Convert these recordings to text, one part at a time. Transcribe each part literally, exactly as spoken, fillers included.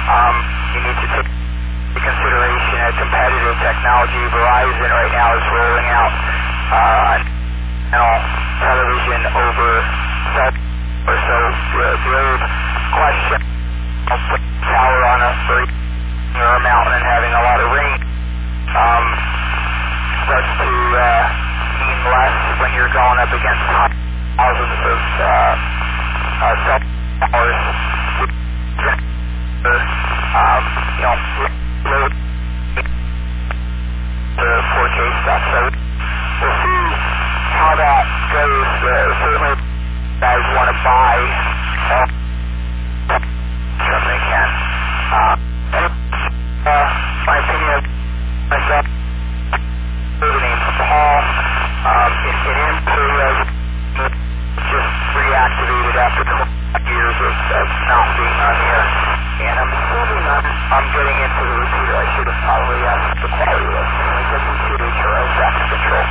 Um, you need to take into consideration a competitive technology. Verizon right now is rolling out uh, television over cell phone. So the, the old question of putting power on a very near a mountain and having a lot of rain um, starts to uh, mean less when you're going up against thousands of uh, uh, cell towers. Um, you know, load the four K stuff. So we'll see how that goes. Uh, certainly, guys want to buy all they can. Uh, uh, my opinion, myself, the name Paul, um, in, in Imperial, just reactivated after twelve years of, of not being on here. And I'm assuming I'm, I'm getting into the repeater. I should have probably asked the quality list. I guess I'm to H R O traffic control.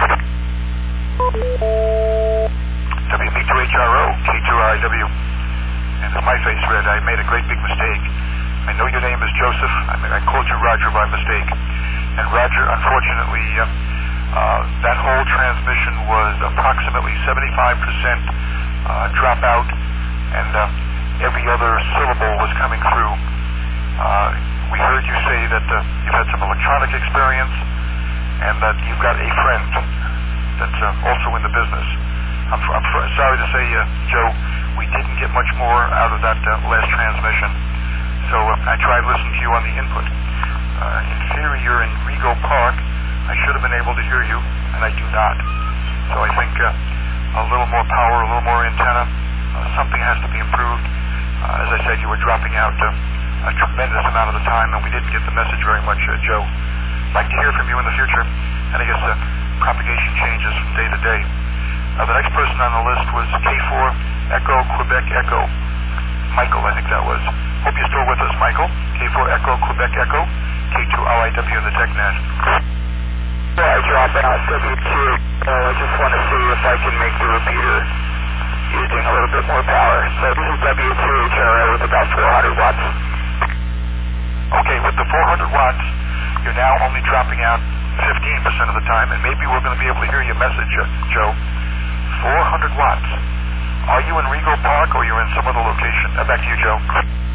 W B two H R O, K two R I W. And as my face read, I made a great big mistake. I know your name is Joseph. I mean, I called you Roger by mistake. And Roger, unfortunately, uh, uh, that whole transmission was approximately seventy-five percent uh, dropout, and uh, every other syllable was coming through. Uh, we heard you say that uh, you've had some electronic experience, and that you've got a friend that's uh, also in the business. I'm, I'm fr- sorry to say, uh, Joe, we didn't get much more out of that uh, last transmission. So uh, I tried listening to you on the input. Uh, in theory, you're in Rego Park. I should have been able to hear you, and I do not. So I think uh, a little more power, a little more antenna, uh, something has to be improved. Uh, as I said, you were dropping out uh, a tremendous amount of the time, and we didn't get the message very much, uh, Joe. I'd like to hear from you in the future, and I guess uh, propagation changes from day to day. Uh, the next person on the list was K four Echo Quebec Echo. Michael, I think that was. Hope you're still with us, Michael. K four Echo Quebec Echo, K two R I W in the TechNet. Well, I drop out W two. Uh, I just want to see if I can make the repeater using a little bit more power. So this is W two H R O with about four hundred watts. Okay, with the four hundred watts, you're now only dropping out fifteen percent of the time, and maybe we're going to be able to hear your message, uh, Joe. four hundred watts. Are you in Rego Park or you're in some other location? Uh, back to you, Joe.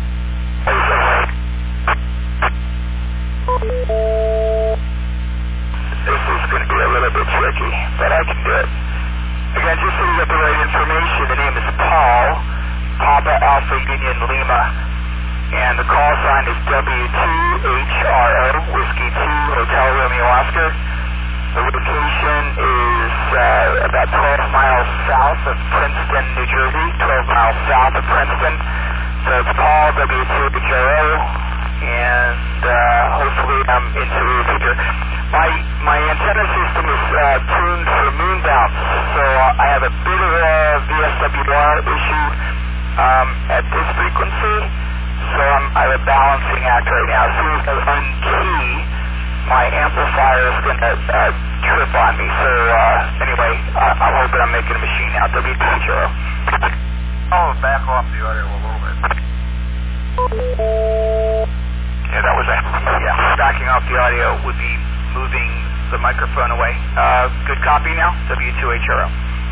This is going to be a little bit tricky, but I can do it. Again, just so you get the right information, the name is Paul, Papa Alpha Union Lima, and the call sign is W two H R O, Whiskey two, Hotel Romeo Oscar. The location is uh, about twelve miles south of Princeton, New Jersey, twelve miles south of Princeton. So it's Paul, W two H R O, and uh, hopefully I'm into the repeater. My, my antenna system is uh, tuned for moon bounce, so I have a bit of a V S W R issue um, at this frequency, so I'm, I have a balancing act right now. As soon as I unkey, my amplifier is going to uh, trip on me. So uh, anyway, uh, I'm hoping I'm making a machine now. W two H R O. Oh, back off the audio a little bit. Yeah, that was it. Yeah, backing off the audio would be moving the microphone away. Uh, good copy now? W two H R O.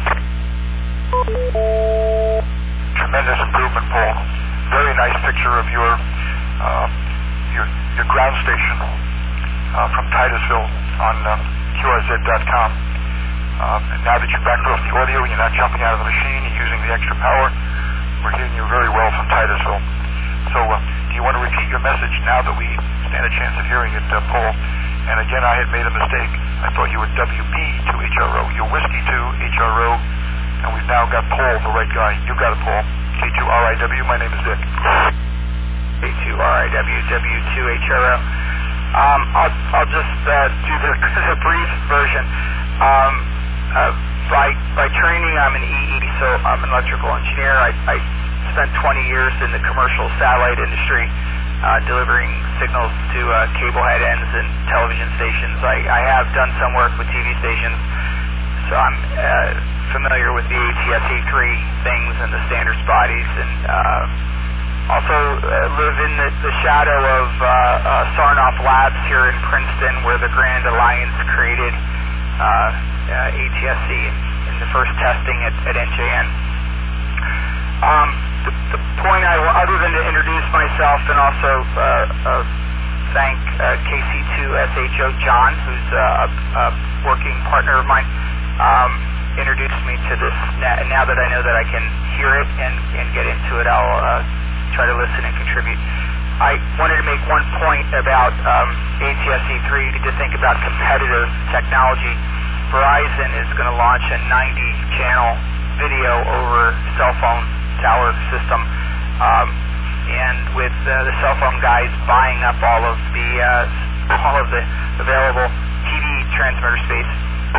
Tremendous improvement, Paul. Very nice picture of your uh, your, your ground station uh, from Titusville on uh, Q R Z dot com. Um, and now that you're back off the audio and you're not jumping out of the machine, you're using the extra power, we're hearing you very well from Titusville. So uh, do you want to repeat your message now that we stand a chance of hearing it, uh, Paul? And again, I had made a mistake. I thought you were W B two H R O. You're Whiskey two H R O, and we've now got Paul, the right guy. You got it, Paul. K two R I W, my name is Dick. K two R I W, W two H R O. Um, I'll, I'll just uh, do the, the brief version. Um, uh, by, by training, I'm an E E, so I'm an electrical engineer. I, I spent twenty years in the commercial satellite industry, uh, delivering signals to uh, cable head ends and television stations. I, I have done some work with T V stations, so I'm uh, familiar with the A T S A three things and the standards bodies and uh, also uh, live in the, the shadow of uh, uh, Sarnoff Labs here in Princeton, where the Grand Alliance created uh, uh, A T S C in the first testing at, at N J N. Um, the, the point I, other than to introduce myself and also uh, uh, thank uh, K C two S H O John, who's a, a working partner of mine, um, introduced me to this. Now that I know that I can hear it and, and get into it, I'll uh, try to listen and contribute. I wanted to make one point about um, A T S C three to think about competitive technology. Verizon is going to launch a ninety channel video over cell phone tower system, um, and with uh, the cell phone guys buying up all of the uh, all of the available T V transmitter space.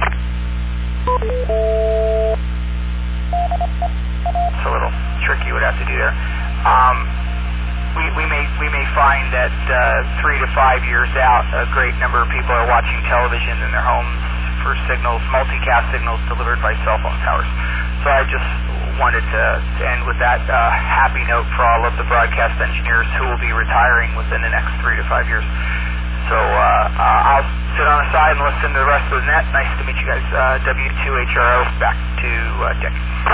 It's a little tricky what I have to do there. Um, we, we may we may find that uh, three to five years out, a great number of people are watching television in their homes for signals, multicast signals delivered by cell phone towers. So I just wanted to, to end with that uh, happy note for all of the broadcast engineers who will be retiring within the next three to five years. So uh, uh, I'll sit on the side and listen to the rest of the net. Nice to meet you guys. Uh, W two H R O, back to uh, Dick.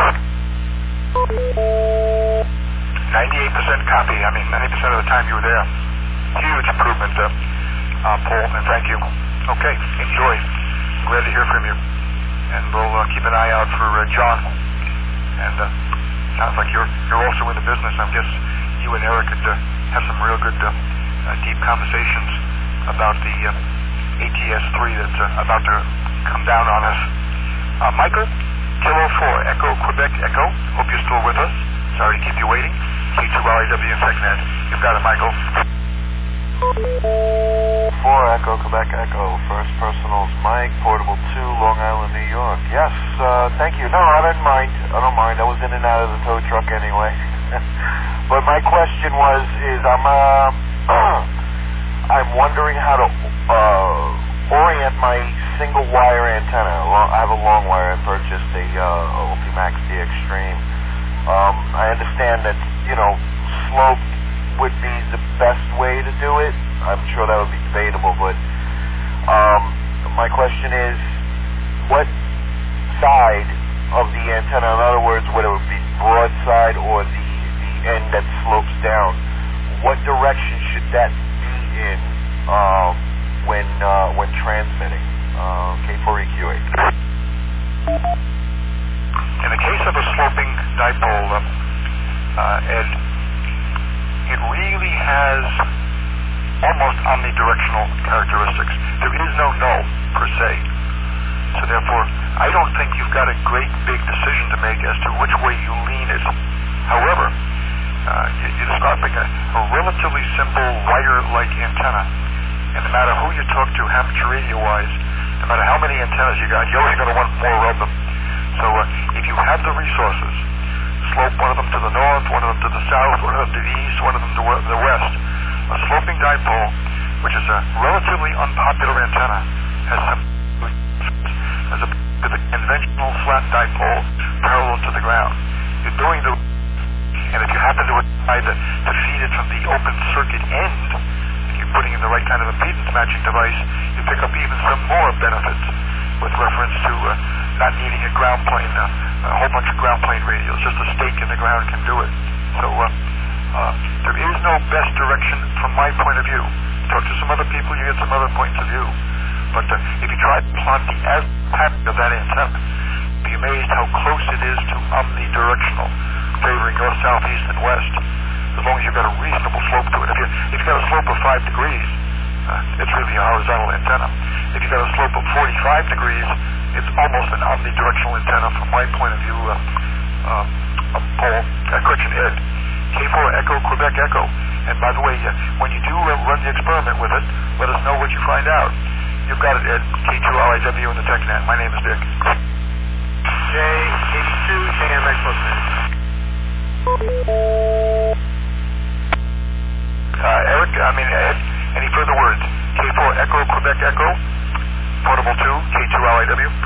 ninety-eight percent copy. I mean, ninety percent of the time you were there. Huge improvement, uh, uh, Paul, and thank you. Okay, enjoy. Glad to hear from you. And we'll uh, keep an eye out for uh, John. And uh, sounds like you're you're also in the business. I guess you and Eric could uh, have some real good, uh, uh, deep conversations about the uh, A T S three that's uh, about to come down on us. Uh, Michael, Kilo four, Echo, Quebec, Echo. Hope you're still with us. Sorry to keep you waiting. K two R I W and TechNet. You've got it, Michael. four, Echo, Quebec, Echo. First Personals, Mike, Portable two, Long Island, New York. Yes, uh, thank you. No, I don't mind. I don't mind. I was in and out of the tow truck anyway. But my question was, is I'm, uh, I'm wondering how to uh, orient my single wire antenna. I have a long wire. I purchased a uh, Ultimax D Extreme. Um, I understand that, you know, slope would be the best way to do it. I'm sure that would be debatable, but um, my question is, what side of the antenna, in other words, whether it would be broadside or the, the end that slopes down, what direction should that be in um, when uh, when transmitting? Uh, K four E Q eight. In the case of a sloping dipole, um, uh, Ed, it really has almost omnidirectional characteristics. There is no null, per se. So therefore, I don't think you've got a great big decision to make as to which way you lean it. However, uh, you, you're describing a, a relatively simple wire-like antenna. And no matter who you talk to, amateur radio-wise, no matter how many antennas you got, you're always going to want more of them. So uh, if you have the resources, slope one of them to the north, one of them to the south, one of them to the east, one of them to the west. A sloping dipole, which is a relatively unpopular antenna, has some as a, to the conventional flat dipole parallel to the ground. You're doing the, and if you happen to decide to, to feed it from the open circuit end, if you're putting in the right kind of impedance matching device, you pick up even some more benefits with reference to uh, not needing a ground plane, uh, a whole bunch of ground plane radios. Just a stake in the ground can do it. So uh, uh, there is no best direction from my point of view. Talk to some other people, you get some other points of view. But uh, if you try to plot the as pattern of that antenna, you'll be amazed how close it is to omnidirectional, favoring north, south, east, and west, as long as you've got a reasonable slope to it. If, you, if you've got a slope of five degrees, uh, it's really a horizontal antenna. If you've got a slope of forty-five degrees, it's almost an omnidirectional antenna from my point of view, uh, uh, Paul, uh, correction, Ed. K four Echo, Quebec Echo. And by the way, uh, when you do uh, run the experiment with it, let us know what you find out. You've got it, Ed. K two R I W in the TechNet. My name is Dick. J eighty-two, J M X listening. Uh, Eric, I mean, Ed, any further words? K four Echo, Quebec Echo, Portable two, K two R I W.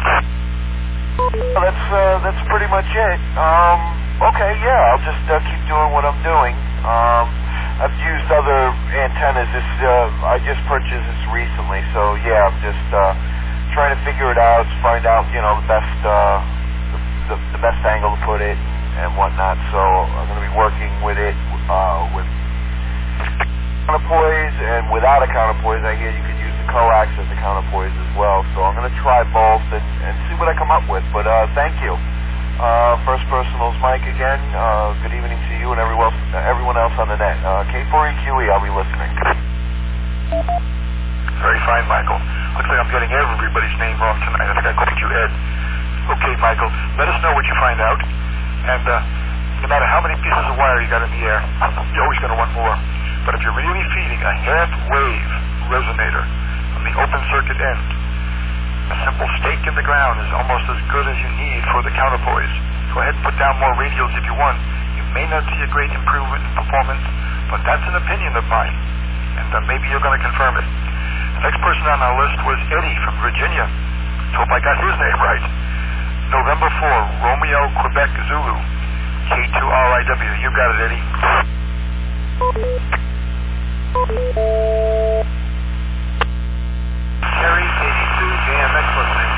That's, uh, that's pretty much it. Um, okay, yeah, I'll just uh, keep doing what I'm doing. Um, I've used other antennas. This uh, I just purchased this recently, so yeah, I'm just uh, trying to figure it out, find out, you know, the best uh, the, the best angle to put it and whatnot. So I'm going to be working with it uh, with counterpoise and without a counterpoise. I hear you can use the coax as a counterpoise as well. So I'm going to try both and, and see what I come up with. But uh, thank you. Uh, First Personals Mike again. Uh, good evening to you and everyone else, everyone else on the net. Uh, K four E Q E, I'll be listening. Very fine, Michael. Looks like I'm getting everybody's name wrong tonight. I think I called you Ed. Okay, Michael, let us know what you find out. And uh, no matter how many pieces of wire you got in the air, you're always going to want more. But if you're really feeding a half-wave resonator from the open circuit end, a simple stake in the ground is almost as good as you need for the counterpoise. Go ahead and put down more radials if you want. You may not see a great improvement in performance, but that's an opinion of mine, and uh, maybe you're going to confirm it. The next person on our list was Eddie from Virginia. Hope I got his name right. November fourth, Romeo, Quebec, Zulu, K two R I W. You got it, Eddie. Terry, eighty-two, J M X listening.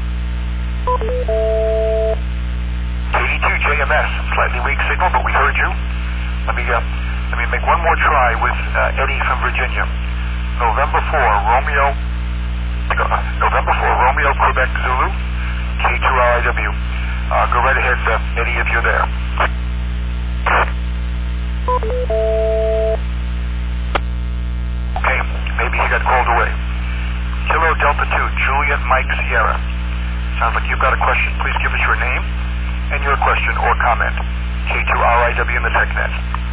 eighty-two, J M S, slightly weak signal, but we heard you. Let me uh, let me make one more try with uh, Eddie from Virginia. November fourth, Romeo, uh, November fourth, Romeo, Quebec, Zulu, K two R I W. Uh, go right ahead, uh, Eddie, if you're there. Okay, maybe he got called away. Kilo Delta two, Juliet Mike Sierra. Sounds like you've got a question. Please give us your name and your question or comment. K two R I W in the TechNet.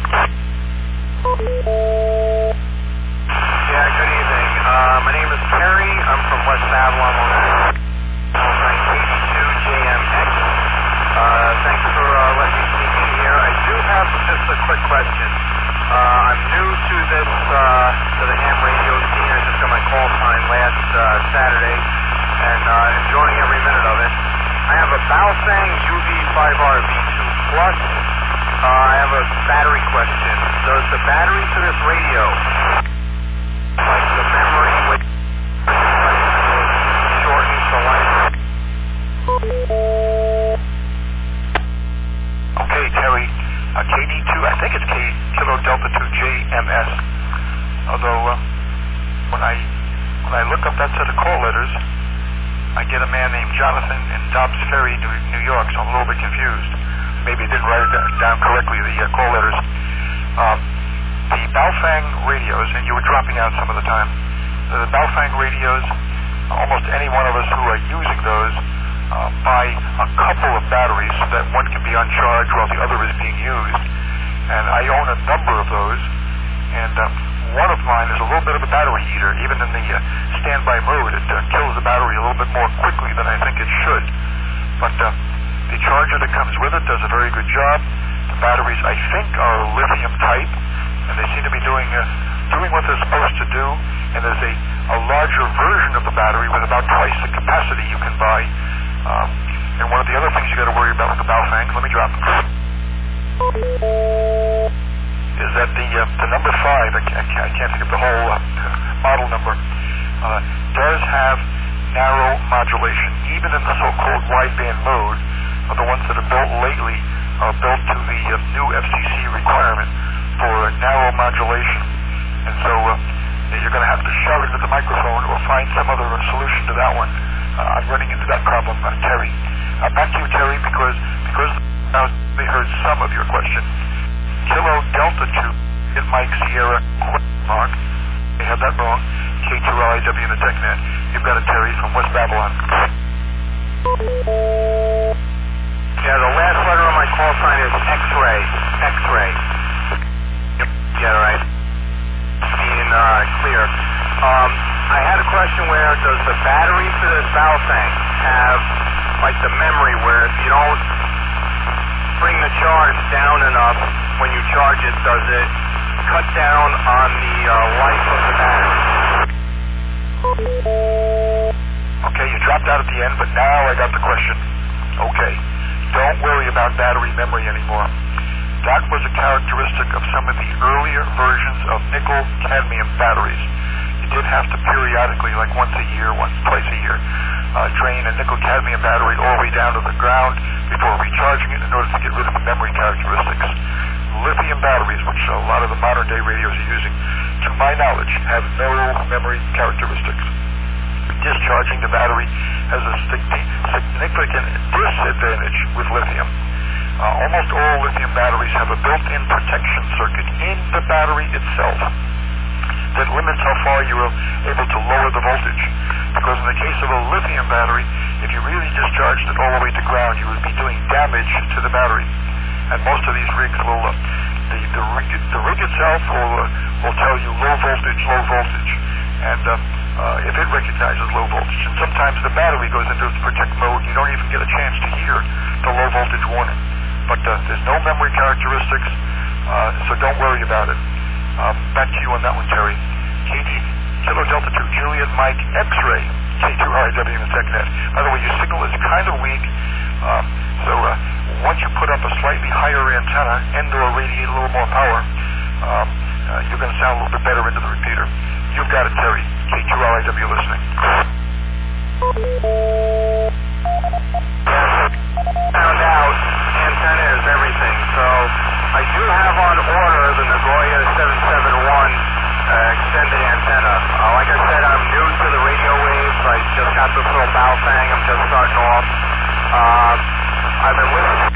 Yeah, good evening. Uh, my name is Terry. I'm from West Babylon, Long Island. eighty-two J M X. Uh, thanks for uh, letting me speak in here. I do have just a quick question. Uh, I'm new to this, uh, to the ham radio scene. I just got my call sign last uh, Saturday, and uh, enjoying every minute of it. I have a Baofeng U V five R V two Plus. Uh, I have a battery question. Does the battery to this radio, like the memory, with shortens the life? Okay, Terry. Uh, K D two, I think it's K Kilo Delta two J M S. Although uh, when I when I look up that set of call letters, I get a man named Jonathan in Dobbs Ferry, New, New York, so I'm a little bit confused. Maybe I didn't write it down correctly, the uh, call letters. Uh, the Baofeng radios, and you were dropping out some of the time, the Baofeng radios, almost any one of us who are using those uh, buy a couple of batteries so that one can be on charge while the other is being used. And I own a number of those, and uh, one of mine is a little bit of a battery eater. Even in the uh, standby mode, it uh, kills the battery a little bit more quickly than I think it should. But uh, the charger that comes with it does a very good job. The batteries, I think, are lithium type, and they seem to be doing uh, doing what they're supposed to do. And there's a, a larger version of the battery with about twice the capacity you can buy. Um, and one of the other things you got to worry about with the Baofeng, let me drop them, is that the uh, the number five, I can't, I can't think of the whole uh, model number, uh, does have narrow modulation. Even in the so-called wideband mode, uh, the ones that are built lately are built to the uh, new F C C requirement for uh, narrow modulation. And so uh, you're going to have to shout into the microphone or find some other solution to that one. Uh, I'm running into that problem, uh, Terry. Uh, back to you, Terry, because because now they heard some of your question. Kilo Delta two, hit Mike Sierra, mark. They had that wrong. K two R I W in the TechNet. You've got it, Terry, from West Babylon. Yeah, the last letter on my call sign is X-ray. X-ray. Yep. Yeah, right. Being uh, clear. Um, I had a question where does the battery for this Baofeng have like the memory where if you don't bring the charge down enough when you charge it, does it cut down on the uh, life of the battery? Okay, you dropped out at the end, but now I got the question. Okay, don't worry about battery memory anymore. That was a characteristic of some of the earlier versions of nickel-cadmium batteries. You did have to periodically, like once a year, once, twice a year, uh, drain a nickel-cadmium battery all the way down to the ground before recharging it in order to get rid of the memory characteristics. Lithium batteries, which a lot of the modern-day radios are using, to my knowledge, have no memory characteristics. Discharging the battery has a significant disadvantage with lithium. Uh, almost all lithium batteries have a built-in protection circuit in the battery itself that limits how far you are able to lower the voltage. Because in the case of a lithium battery, if you really discharged it all the way to ground, you would be doing damage to the battery. And most of these rigs will, uh, the, the, rig, the rig itself will, uh, will tell you low voltage, low voltage. And uh, uh, if it recognizes low voltage, and sometimes the battery goes into protect mode, you don't even get a chance to hear the low voltage warning. But uh, there's no memory characteristics, uh, so don't worry about it. Uh, back to you on that one, Terry. K T, Kilo Delta two, Juliet Mike, X-Ray, K two R I W in the TechNet. By the way, your signal is kind of weak, um, so uh, once you put up a slightly higher antenna and or radiate a little more power, um, uh, you're going to sound a little bit better into the repeater. You've got it, Terry. K two R I W listening. Found out antenna is everything, so I do have on order the Nagoya seven seven one uh, extended antenna. Uh, like I said, I'm new to the radio waves. I just got this little Baofeng. I'm just starting off. Uh, I've been listening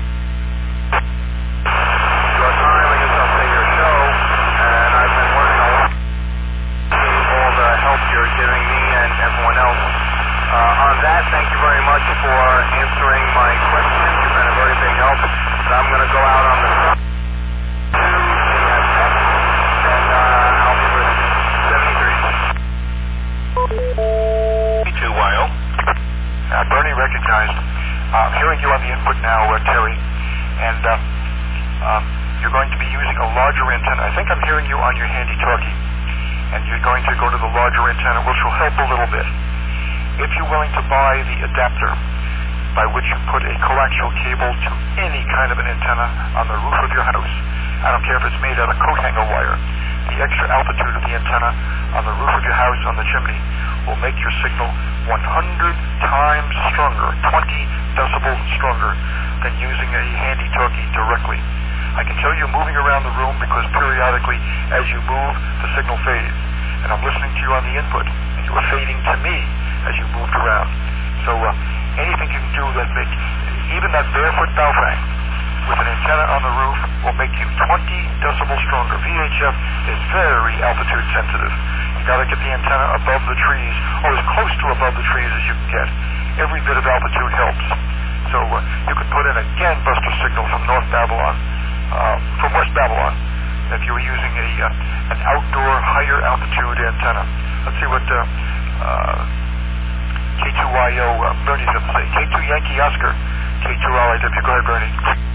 to your time, I guess I'll say your show, and I've been learning a lot. All the help you're giving me and everyone else. Uh, on that, thank you very much for answering my questions. You've been a very big help. So I'm going to go out on the sun. And uh, I'll be with seventy-three. K two Y O. Uh, Bernie recognized. Uh, I'm hearing you on the input now, uh, Terry. And uh, uh, you're going to be using a larger antenna. I think I'm hearing you on your handy-talkie. And you're going to go to the larger antenna, which will help a little bit. If you're willing to buy the adapter by which you put a coaxial cable to any kind of an antenna on the roof of your house, I don't care if it's made out of coat hanger wire, the extra altitude of the antenna on the roof of your house, on the chimney, will make your signal one hundred times stronger, twenty decibels stronger than using a handy-talkie directly. I can tell you moving around the room because periodically as you move, the signal fades. And I'm listening to you on the input, and you are fading to me as you moved around. So uh, anything you can do that make, even that barefoot Baofeng with an antenna on the roof will make you twenty decibels stronger. V H F is very altitude sensitive. You got to get the antenna above the trees, or as close to above the trees as you can get. Every bit of altitude helps. So uh, you can put in a gangbuster signal from North Babylon, uh, from West Babylon, if you were using a uh, an outdoor higher altitude antenna. Let's see what uh, uh, K two Y O, uh, Bernie's going to say. K two Yankee Oscar, K two R I W. Go ahead, Bernie.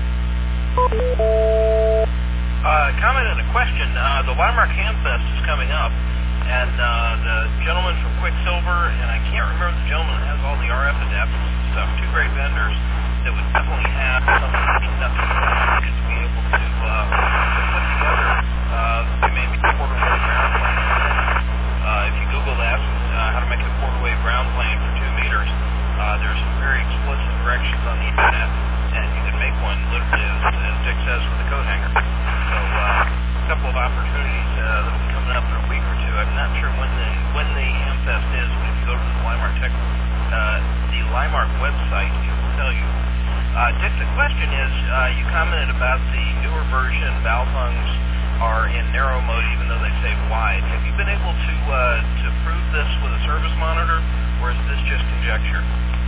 Uh, comment and a question. Uh, the Weimar Hamfest is coming up, and uh, the gentleman from Quicksilver, and I can't remember the gentleman that has all the R F adapters and stuff, two great vendors that would definitely have something that to be able to, uh, to put together uh, maybe a quarter wave ground plane. Uh, if you Google that, uh, how to make a quarter wave ground plane for two meters, uh, there's some very explicit directions on the internet, and you can make one literally as, as Dick says with a coat hanger. So uh, a couple of opportunities uh, that will be coming up in a week or two. I'm not sure when the when the Hamfest is, but if you go to the Weimar Tech, uh, the Weimar website, it will tell you. Uh, Dick, the question is, uh, you commented about the newer version Baofengs are in narrow mode even though they say wide. Have you been able to uh, to prove this with a service monitor, or is this just conjecture?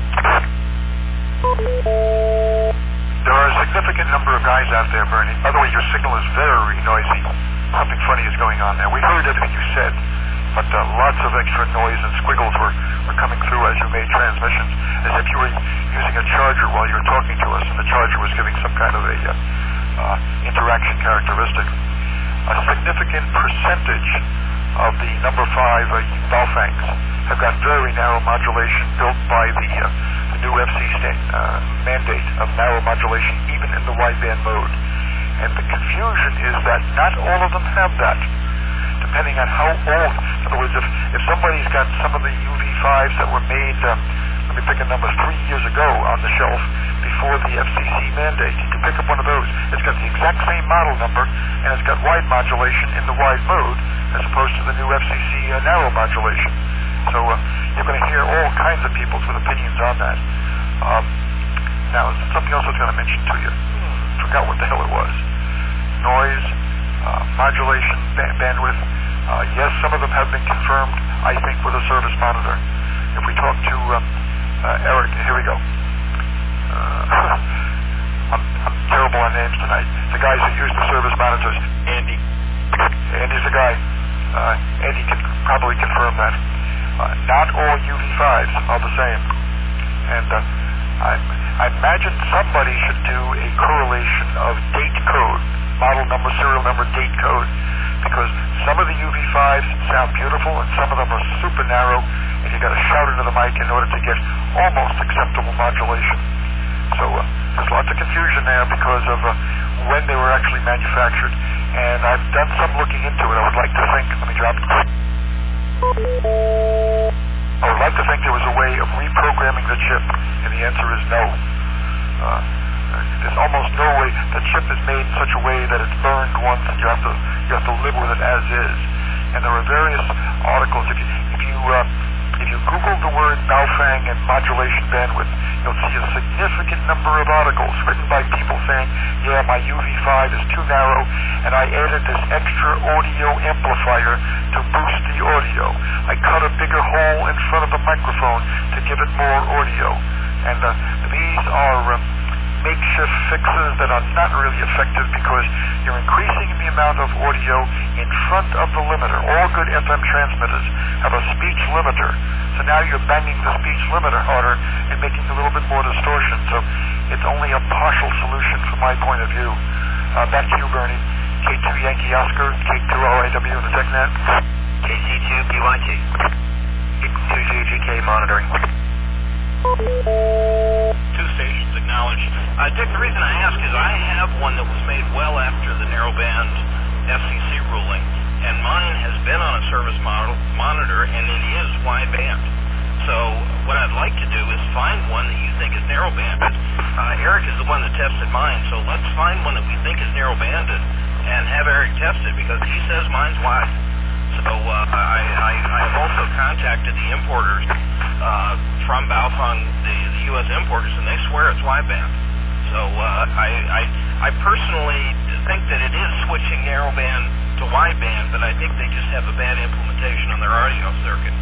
There are a significant number of guys out there, Bernie. By the way, your signal is very noisy. Something funny is going on there. We heard everything you said, but uh, lots of extra noise and squiggles were, were coming through as you made transmissions, as if you were using a charger while you were talking to us, and the charger was giving some kind of a uh, uh, interaction characteristic. A significant percentage of the number five uh, Baofengs have got very narrow modulation built by the, uh, the new F C C uh, mandate of narrow modulation, even in the wideband mode. And the confusion is that not all of them have that, depending on how old. In other words, if, if somebody's got some of the U V fives that were made, um, let me pick a number, three years ago on the shelf before the F C C mandate, you can pick up one of those. It's got the exact same model number, and it's got wide modulation in the wide mode, as opposed to the new F C C uh, narrow modulation. So uh, you're going to hear all kinds of people's with opinions on that. Um, now, something else I was going to mention to you. Forgot what the hell it was. Noise, uh, modulation, ba- bandwidth. Uh, yes, some of them have been confirmed, I think, with a service monitor. If we talk to um, uh, Eric, here we go. Uh, I'm, I'm terrible on names tonight. The guys that use the service monitors. Andy. Andy's the guy. Uh, Andy can probably confirm that. Uh, not all U V fives are the same. And uh, I, I imagine somebody should do a correlation of date code, model number, serial number, date code, because some of the U V fives sound beautiful and some of them are super narrow, and you got to shout into the mic in order to get almost acceptable modulation. So uh, there's lots of confusion there because of uh, when they were actually manufactured, and I've done some looking into it. I would like to think, let me drop it. I would like to think there was a way of reprogramming the chip, and the answer is no. Uh, there's almost no way. The chip is made in such a way that it's burned once, and you have to you have to live with it as is. And there are various articles. If you if you uh, if you Google the word Baofeng and modulation bandwidth, you'll see a significant number of articles written by people saying, yeah, my U V five is too narrow, and I added this extra audio amplifier to boost the audio. I cut a bigger hole in front of the microphone to give it more audio. And uh, these are uh, makeshift fixes that are not really effective because you're increasing the amount of audio in front of the limiter. All good F M transmitters have a speech limiter. So now you're banging the speech limiter harder and making a little bit more distortion. So it's only a partial solution from my point of view. Uh, back to you, Bernie. K two Yankee Oscar, K two R I W in the TechNet. K C two P Y T. two G G K monitoring. Two stations acknowledged. Uh, Dick, the reason I ask is I have one that was made well after the narrowband F C C ruling, and mine has been on a service model, monitor, and it is wideband. So what I'd like to do is find one that you think is narrowbanded. Uh, Eric is the one that tested mine, so let's find one that we think is narrowbanded and have Eric test it, because he says mine's wide. So uh, I, I, I have also contacted the importers uh, from Baofeng, the, the U S importers, and they swear it's wideband. So uh, I, I, I personally think that it is switching narrowband to wideband, but I think they just have a bad implementation on their audio circuit.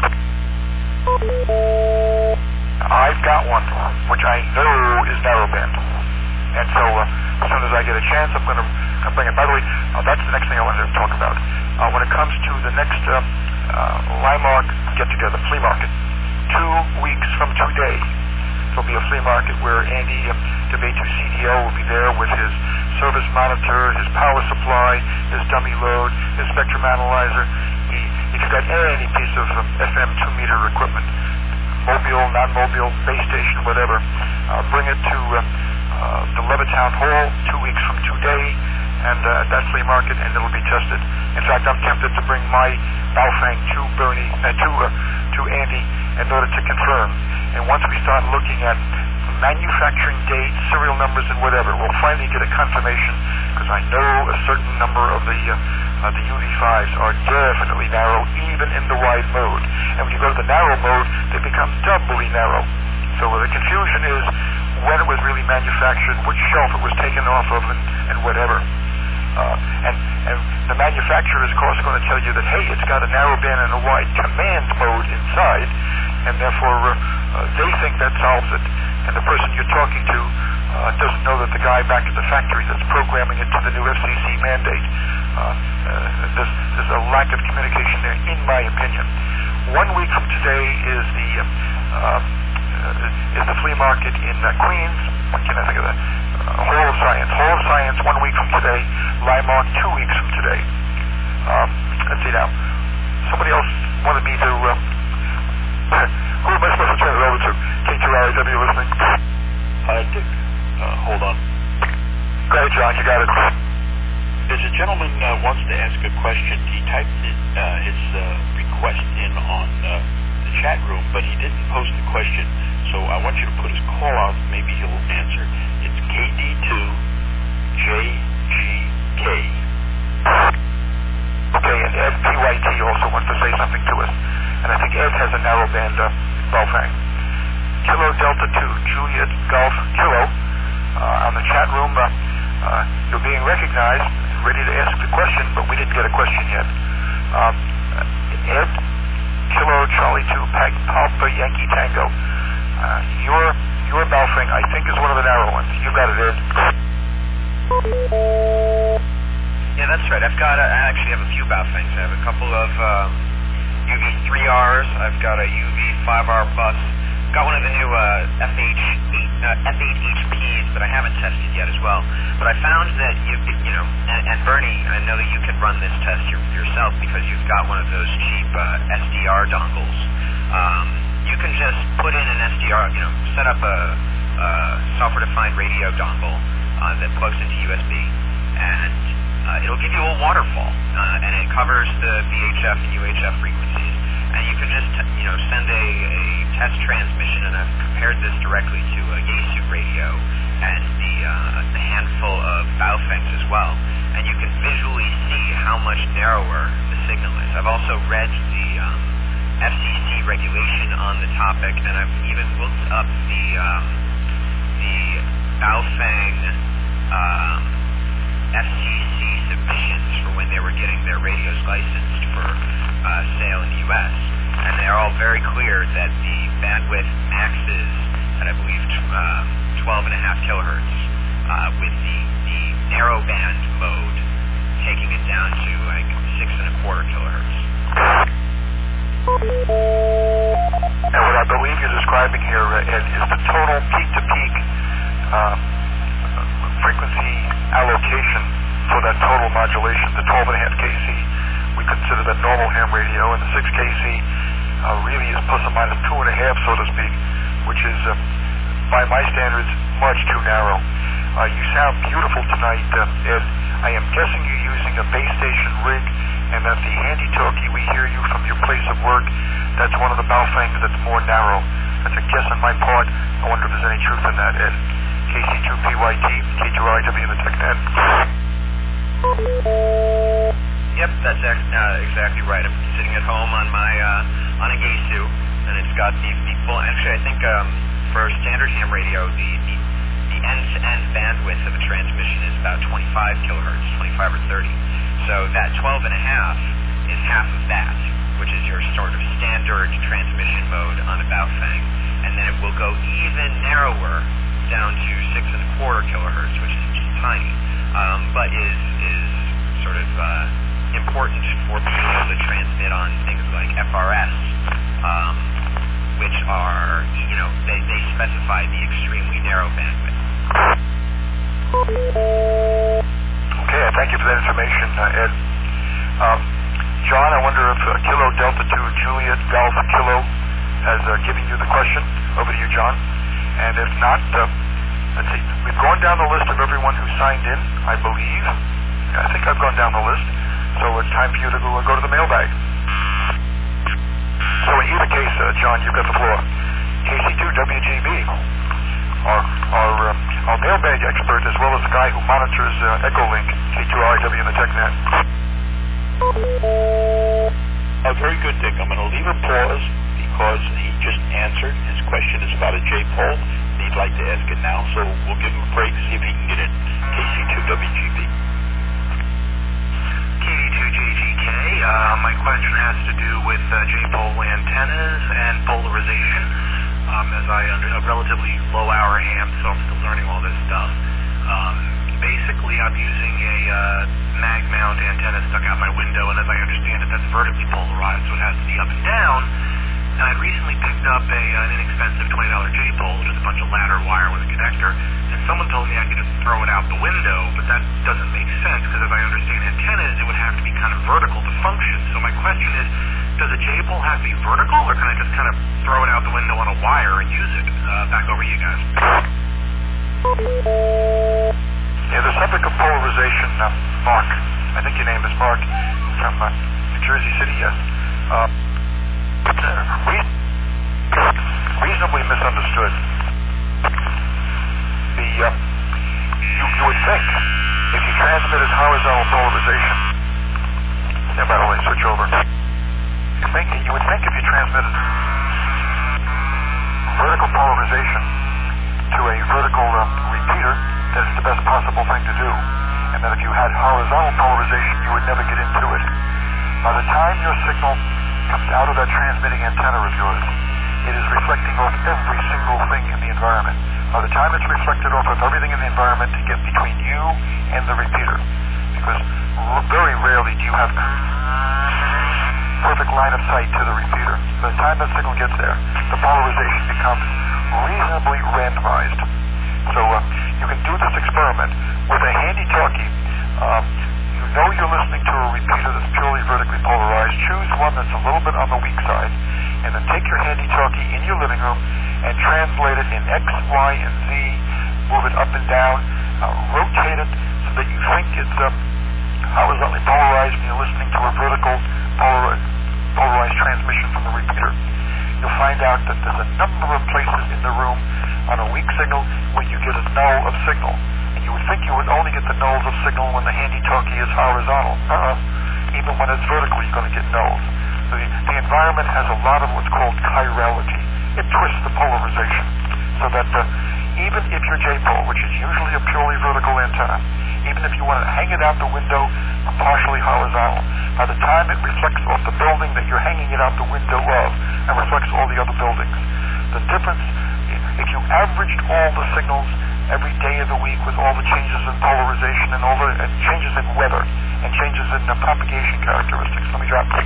I've got one, which I know is narrowband. And so uh, as soon as I get a chance, I'm going to bring it. By the way, uh, that's the next thing I wanted to talk about. Uh, when it comes to the next uh, uh, Limark get-together, flea market, two weeks from today, there'll be a flea market where Andy, uh, the B two C D O, will be there with his service monitor, his power supply, his dummy load, his spectrum analyzer. He, if you've got any piece of um, F M two-meter equipment, mobile, non-mobile, base station, whatever, uh, bring it to uh, uh, the Levittown Hall two weeks from today, and uh, at that flea market, and it'll be tested. In fact, I'm tempted to bring my Baofeng to Bernie, uh, to uh, to Andy, in order to confirm. And once we start looking at manufacturing dates, serial numbers, and whatever, we'll finally get a confirmation, because I know a certain number of the uh, uh, the U V fives are definitely narrow, even in the wide mode. And when you go to the narrow mode, they become doubly narrow. So uh, the confusion is when it was really manufactured, which shelf it was taken off of, and, and whatever. Uh, and, and the manufacturer is, of course, going to tell you that, hey, it's got a narrow band and a wide command mode inside, and therefore uh, uh, they think that solves it. And the person you're talking to uh, doesn't know that the guy back at the factory that's programming it to the new F C C mandate. Uh, uh, there's, there's a lack of communication there, in my opinion. One week from today is the uh, uh, is the flea market in uh, Queens. What can I think of that? Uh, Hall of Science. Hall of Science one week from today. Limark two weeks from today. Um, let's see now. Somebody else wanted me to... Uh, who am I supposed to turn it over to? K two R I W listening? Hi, Dick. Uh, hold on. Go ahead. ahead, John. You got it. There's a gentleman uh, wants to ask a question. He typed it, uh, his uh, request in on uh, the chat room, but he didn't post the question. So I want you to put his call out. Maybe he'll answer. It's K D two J G K. Okay, and Ed P Y T also wants to say something to us. And I think Ed has a narrowband uh, Baofeng. Kilo Delta two, Juliet Golf Kilo. Uh, on the chat room, uh, uh, you're being recognized, ready to ask the question, but we didn't get a question yet. Um, Ed, Kilo Charlie two, Pag Papa Yankee Tango. Uh, your your Baofeng, I think, is one of the narrow ones. You got it, Ed. Yeah, that's right. I've got, a, I actually have a few Baofengs. I have a couple of um, U V three Rs. I've got a U V five R Plus. Got one of the new uh, F H eight, uh, F eight H Ps that I haven't tested yet as well. But I found that, you you know, and, and Bernie, I know that you can run this test your, yourself because you've got one of those cheap uh, S D R dongles. Um, you can just put in an S D R, you know, set up a, a software-defined radio dongle uh, that plugs into U S B, and uh, it'll give you a waterfall, uh, and it covers the V H F and U H F frequencies. And you can just, you know, send a, a test transmission, and I've compared this directly to a Yaesu radio and the, uh, the handful of Baofengs as well. And you can visually see how much narrower the signal is. I've also read the um, F C C regulation on the topic, and I've even looked up the, um, the Baofeng um, F C C submissions for when they were getting their radios licensed for uh, sale in the U S, and they're all very clear that the bandwidth maxes at, I believe, um, twelve and a half kilohertz, uh, with the, the narrow band mode taking it down to like six and a quarter kilohertz. And what I believe you're describing here, Ed, is the total peak-to-peak uh, frequency allocation for that total modulation, the twelve and a half K C. We consider that normal ham radio, and the six K C uh, really is plus or minus two and a half, so to speak, which is, uh, by my standards, much too narrow. Uh, you sound beautiful tonight, uh, Ed. I am guessing you're using a base station rig, and that the handy-talkie we hear you from your place of work, that's one of the Baofengs that's more narrow. That's a guess on my part. I wonder if there's any truth in that, Ed. K C two P Y T, K two R I W in the TechNet. Yep, that's ex- uh, exactly right. I'm sitting at home on my uh, on a Yaesu, and it's got the, the full. Actually, I think um, for standard ham radio, the, the the end-to-end bandwidth of a transmission is about twenty-five kilohertz, twenty-five or thirty. So that twelve and a half is half of that, which is your sort of standard transmission mode on a Baofeng, and then it will go even narrower down to six and a quarter kilohertz, which is just tiny, um, but is is sort of uh, important for being able to transmit on things like F R S, um, which are, you know, they, they specify the extremely narrow bandwidth. Okay, thank you for that information, uh, Ed. Um, John, I wonder if uh, Kilo Delta two Juliet Golf Kilo has uh, given you the question. Over to you, John. And if not, uh, let's see, we've gone down the list of everyone who signed in, I believe. I think I've gone down the list. So it's time for you to go, uh, go to the mailbag. So in either case, uh, John, you've got the floor. K C two W G B, our, our, uh, our mailbag expert, as well as the guy who monitors uh, Echolink, K two R I W in the TechNet. Uh, very good, Dick. I'm going to leave a pause because he just answered. His question is about a J-pole, and he'd like to ask it now, so we'll give him a break, see if he can get in. K C two W G B. K D two J G K, uh, my question has to do with uh, J-pole antennas and polarization. Um, as I under a relatively low hour ham, so I'm still learning all this stuff. Um, basically, I'm using a uh, mag mount antenna stuck out my window, and as I understand it, that's vertically polarized, so it has to be up and down. And I'd recently picked up a, an inexpensive twenty dollar J-pole, just a bunch of ladder wire with a connector, and someone told me I could just throw it out the window, but that doesn't make sense, because as I understand antennas, it would have to be kind of vertical to function. So my question is, does a J-pole have to be vertical, or can I just kind of throw it out the window on a wire and use it? Uh, back over to you guys. Yeah, the subject of polarization, uh, Mark, I think your name is Mark, from uh, New Jersey City, yes. Uh, re- reasonably misunderstood. The, uh, you, you would think if you transmitted horizontal polarization, yeah, by the way, switch over. You, think, you would think if you transmitted vertical polarization to a vertical uh, repeater, that it's the best possible thing to do. And that if you had horizontal polarization, you would never get into it. By the time your signal comes out of that transmitting antenna of yours, it is reflecting off every single thing in the environment. By the time it's reflected off of everything in the environment to get between you and the repeater, because very rarely do you have perfect line of sight to the repeater. By the time that signal gets there, the polarization becomes reasonably randomized. So uh, you can do this experiment with a handy-talkie. Um, you know you're listening to a repeater that's purely vertically polarized. Choose one that's a little bit on the weak side, and then take your handy-talkie in your living room and translate it in X, Y, and Z. Move it up and down. Uh, rotate it so that you think it's uh, horizontally polarized and you're listening to a vertical polar- polarized transmission from the repeater. You'll find out that there's a number of places in the room on a weak signal where you get a null of signal. And you would think you would only get the nulls of signal when the handy-talkie is horizontal. Uh-uh. Even when it's vertical, you're going to get nulls. The, the environment has a lot of what's called chirality. It twists the polarization so that uh, even if your J-pole, which is usually a purely vertical antenna, even if you want to hang it out the window partially horizontal, by the time it reflects off the building that you're hanging it out the window of and reflects all the other buildings, the difference, if you averaged all the signals every day of the week with all the changes in polarization and all the uh, changes in weather and changes in uh, propagation characteristics, let me drop it.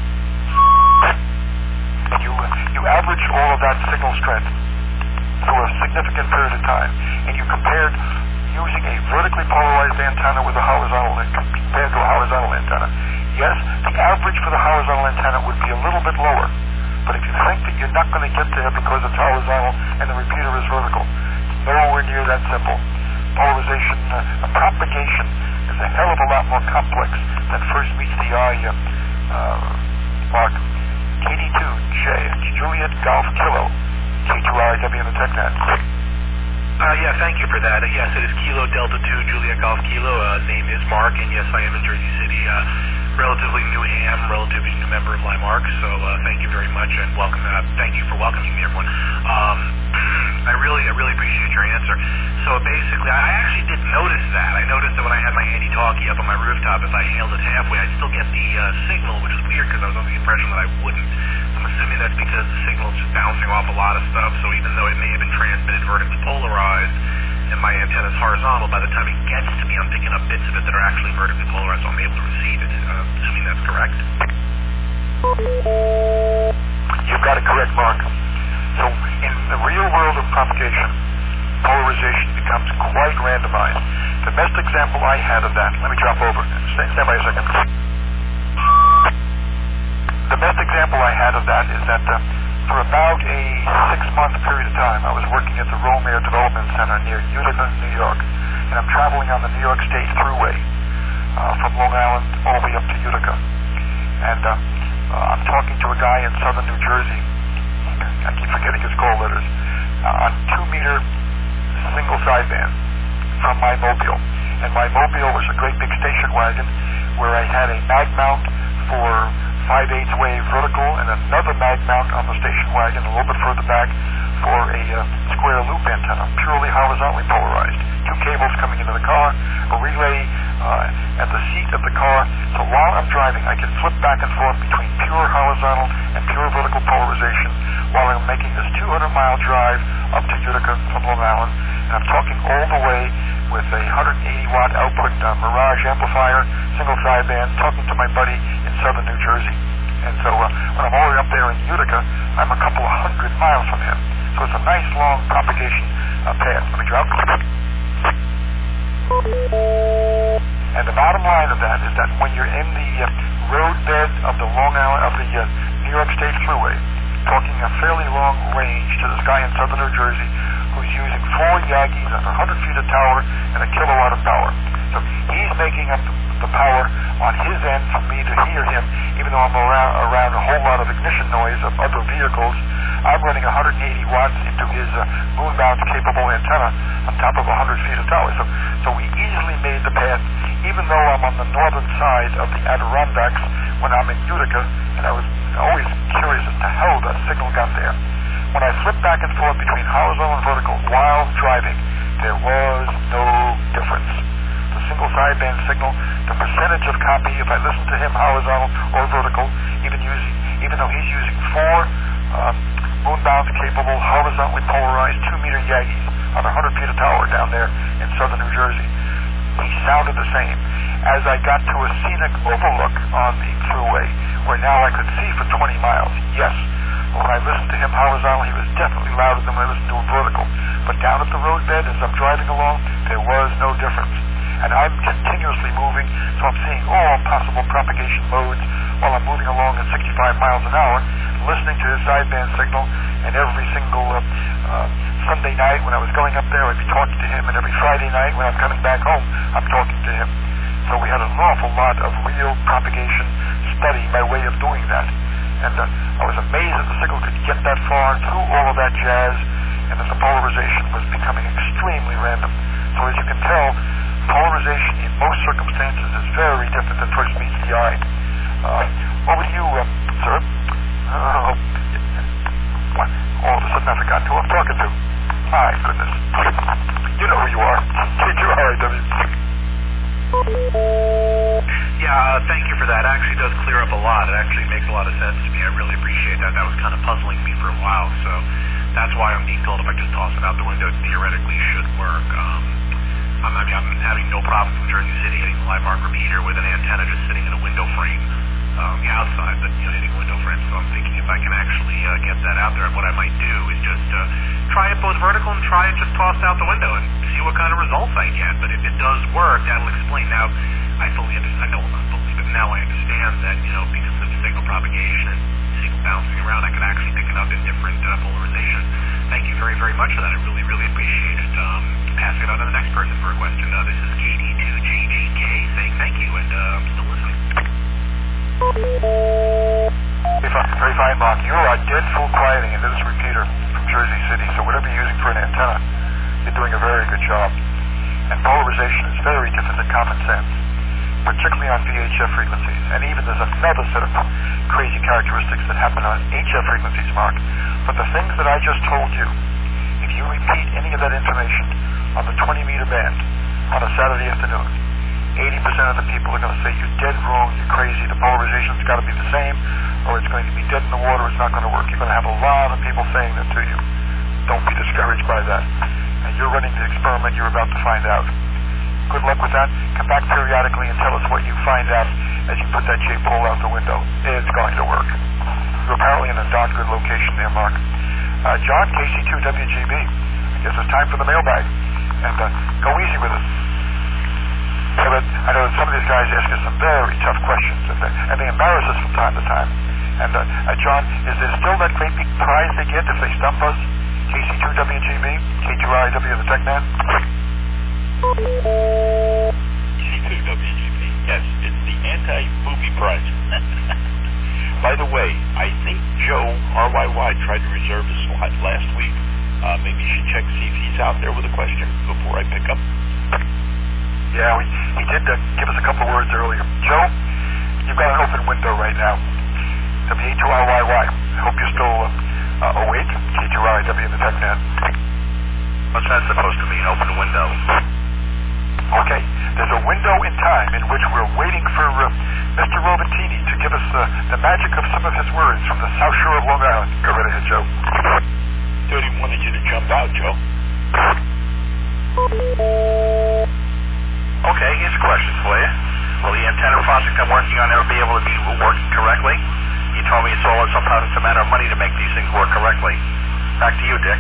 And you, uh, you averaged all of that signal strength for a significant period of time, and you compared using a vertically polarized antenna with a horizontal compared to a horizontal antenna. Yes, the average for the horizontal antenna would be a little bit lower, but if you think that you're not going to get there because it's horizontal and the repeater is vertical, it's nowhere near that simple. Polarization, uh, propagation is a hell of a lot more complex than first meets the eye. Uh, uh, Mark, K D two J, Juliet Golf Kilo, K two R W in the TechNet. Uh, yeah, thank you for that. Uh, yes, it is Kilo Delta two, Juliet Golf Kilo. Uh, name is Mark, and yes, I am in Jersey City. Uh, relatively new ham, relatively new member of Limark, so uh, thank you very much, and welcome. Uh, thank you for welcoming me, everyone. Um, I really, I really appreciate your answer. So basically, I actually did notice that. I noticed that when I had my handy-talkie up on my rooftop, if I hailed it halfway, I'd still get the uh, signal, which is weird because I was under the impression that I wouldn't. I'm assuming that's because the signal is just bouncing off a lot of stuff, so even though it may have been transmitted vertically polarized and my antenna is horizontal, by the time it gets to me, I'm picking up bits of it that are actually vertically polarized, so I'm able to receive it, uh, assuming that's correct. You've got it correct, Mark. So in the real world of propagation, polarization becomes quite randomized. The best example I had of that, let me drop over. Stand, stand by a second. The best example I had of that is that uh, for about a six-month period of time, I was working at the Romare Development Center near Utica, New York, and I'm traveling on the New York State Thruway uh, from Long Island all the way up to Utica. And uh, uh, I'm talking to a guy in southern New Jersey. I keep forgetting his call letters. Uh, on two-meter single sideband from my mobile. And my mobile was a great big station wagon where I had a mag mount for five eighths wave vertical and another mag mount on the station wagon a little bit further back for a uh, square loop antenna, purely horizontally polarized. Two cables coming into the car, a relay uh, at the seat of the car. So while I'm driving, I can flip back and forth between pure horizontal and pure vertical polarization while I'm making this two hundred mile drive up to Utica from Long Island. And I'm talking all the way with a one hundred eighty watt output uh, Mirage amplifier, single sideband, talking to my buddy in southern New Jersey. And so uh, when I'm all the way up there in Utica, I'm a couple of hundred miles from him. So it's a nice long propagation uh, path. Let me drop. And the bottom line of that is that when you're in the uh, roadbed of the Long Island, of the uh, New York State Thruway, talking a fairly long range to this guy in southern New Jersey who's using four Yagis at one hundred feet of tower and a kilowatt of power. So he's making up the, the power on his end for me to hear him, even though I'm around, around a whole lot of ignition noise of other vehicles. I'm running one hundred eighty watts into his uh, moon-bound capable antenna on top of one hundred feet of tower. So, so we easily made the path, even though I'm on the northern side of the Adirondacks when I'm in Utica, and I was always curious as to how that signal got there. When I flipped back and forth between horizontal and vertical while driving, there was no difference. The single sideband signal, the percentage of copy, if I listen to him horizontal or vertical, even using, even though he's using four uh, moon-bound capable, horizontally polarized two-meter Yagis on one hundred feet of tower down there in southern New Jersey, he sounded the same. As I got to a scenic overlook on the thruway, where now I could see for twenty miles, yes, when I listened to him horizontal, he was definitely louder than when I listened to him vertical. But down at the roadbed, as I'm driving along, there was no difference. And I'm continuously moving, so I'm seeing all possible propagation modes while I'm moving along at sixty-five miles an hour, listening to his sideband signal. And every single uh, uh, Sunday night when I was going up there, I'd be talking to him. And every Friday night when I'm coming back home, I'm talking to him. So we had an awful lot of real propagation study by way of doing that. And uh, I was amazed that the signal could get that far through all of that jazz, and that the polarization was becoming extremely random. So as you can tell, polarization in most circumstances is very different than first meets the eye. Uh, over to you, uh, sir. Uh, what? All of a sudden I forgot who I'm talking to. My goodness. You know who you are. K Q R I W. Yeah, uh, thank you for that. It actually does clear up a lot. It actually makes a lot of sense to me. I really appreciate that. That was kind of puzzling me for a while, so that's why I'm being told if I just toss it out the window, it theoretically should work. Um, I'm, I mean, I'm having no problem from Jersey City hitting the live arc repeater with an antenna just sitting in a window frame on um, the outside, but you know, hitting a window frame. So I'm thinking if I can actually uh, get that out there, what I might do is just uh, try it both vertical and try it just tossed out the window and see what kind of results I get. But if it does work, that'll explain. Now, I fully understand. I know I'm not fully, but now I understand that, you know, because of signal propagation and signal bouncing around, I can actually pick it up in different uh, polarizations. Thank you very, very much for that. I really, really appreciate it. Um, passing it on to the next person for a question. Uh, this is K D two J G K saying thank you, and uh, I'm still listening. Very fine, Mark. You are dead full quieting into this repeater from Jersey City, so whatever you're using for an antenna, you're doing a very good job. And polarization is very different than common sense, particularly on V H F frequencies. And even there's another set of crazy characteristics that happen on H F frequencies, Mark. But the things that I just told you, if you repeat any of that information on the twenty meter band on a Saturday afternoon, eighty percent of the people are going to say you're dead wrong, you're crazy, the polarization's got to be the same, or it's going to be dead in the water, it's not going to work. You're going to have a lot of people saying that to you. Don't be discouraged by that. And you're running the experiment, you're about to find out. Good luck with that. Come back periodically and tell us what you find out as you put that J-pole out the window. It's going to work. You're apparently in a darn good location there, Mark. Uh, John, K C two W G B. I guess it's time for the mailbag. And uh, go easy with us. So that I know that some of these guys ask us some very tough questions, and they, and they embarrass us from time to time. And uh, uh, John, is there still that great big prize they get if they stump us? K C two W G B, K two R I W, the Tech Man? K C two W G B, yes, it's the anti-booby prize. By the way, I think Joe R Y Y tried to reserve a slot last week. Uh, maybe you should check to see if he's out there with a question before I pick up. Yeah, we, he did uh, give us a couple words earlier. Joe, you've got an open window right now. W A two R Y Y. I hope you're still uh, uh, awake. K two R I W, the Tech Man. What's that supposed to mean, open window? Okay, there's a window in time in which we're waiting for uh, Mister Robertini to give us uh, the magic of some of his words from the South Shore of Long Island. Go right ahead, Joe. Thought he wanted you to jump out, Joe. Okay, here's a question for you. Will the antenna project I'm working on ever be able to be working correctly? You told me it's all sometimes it's a matter of money to make these things work correctly. Back to you, Dick.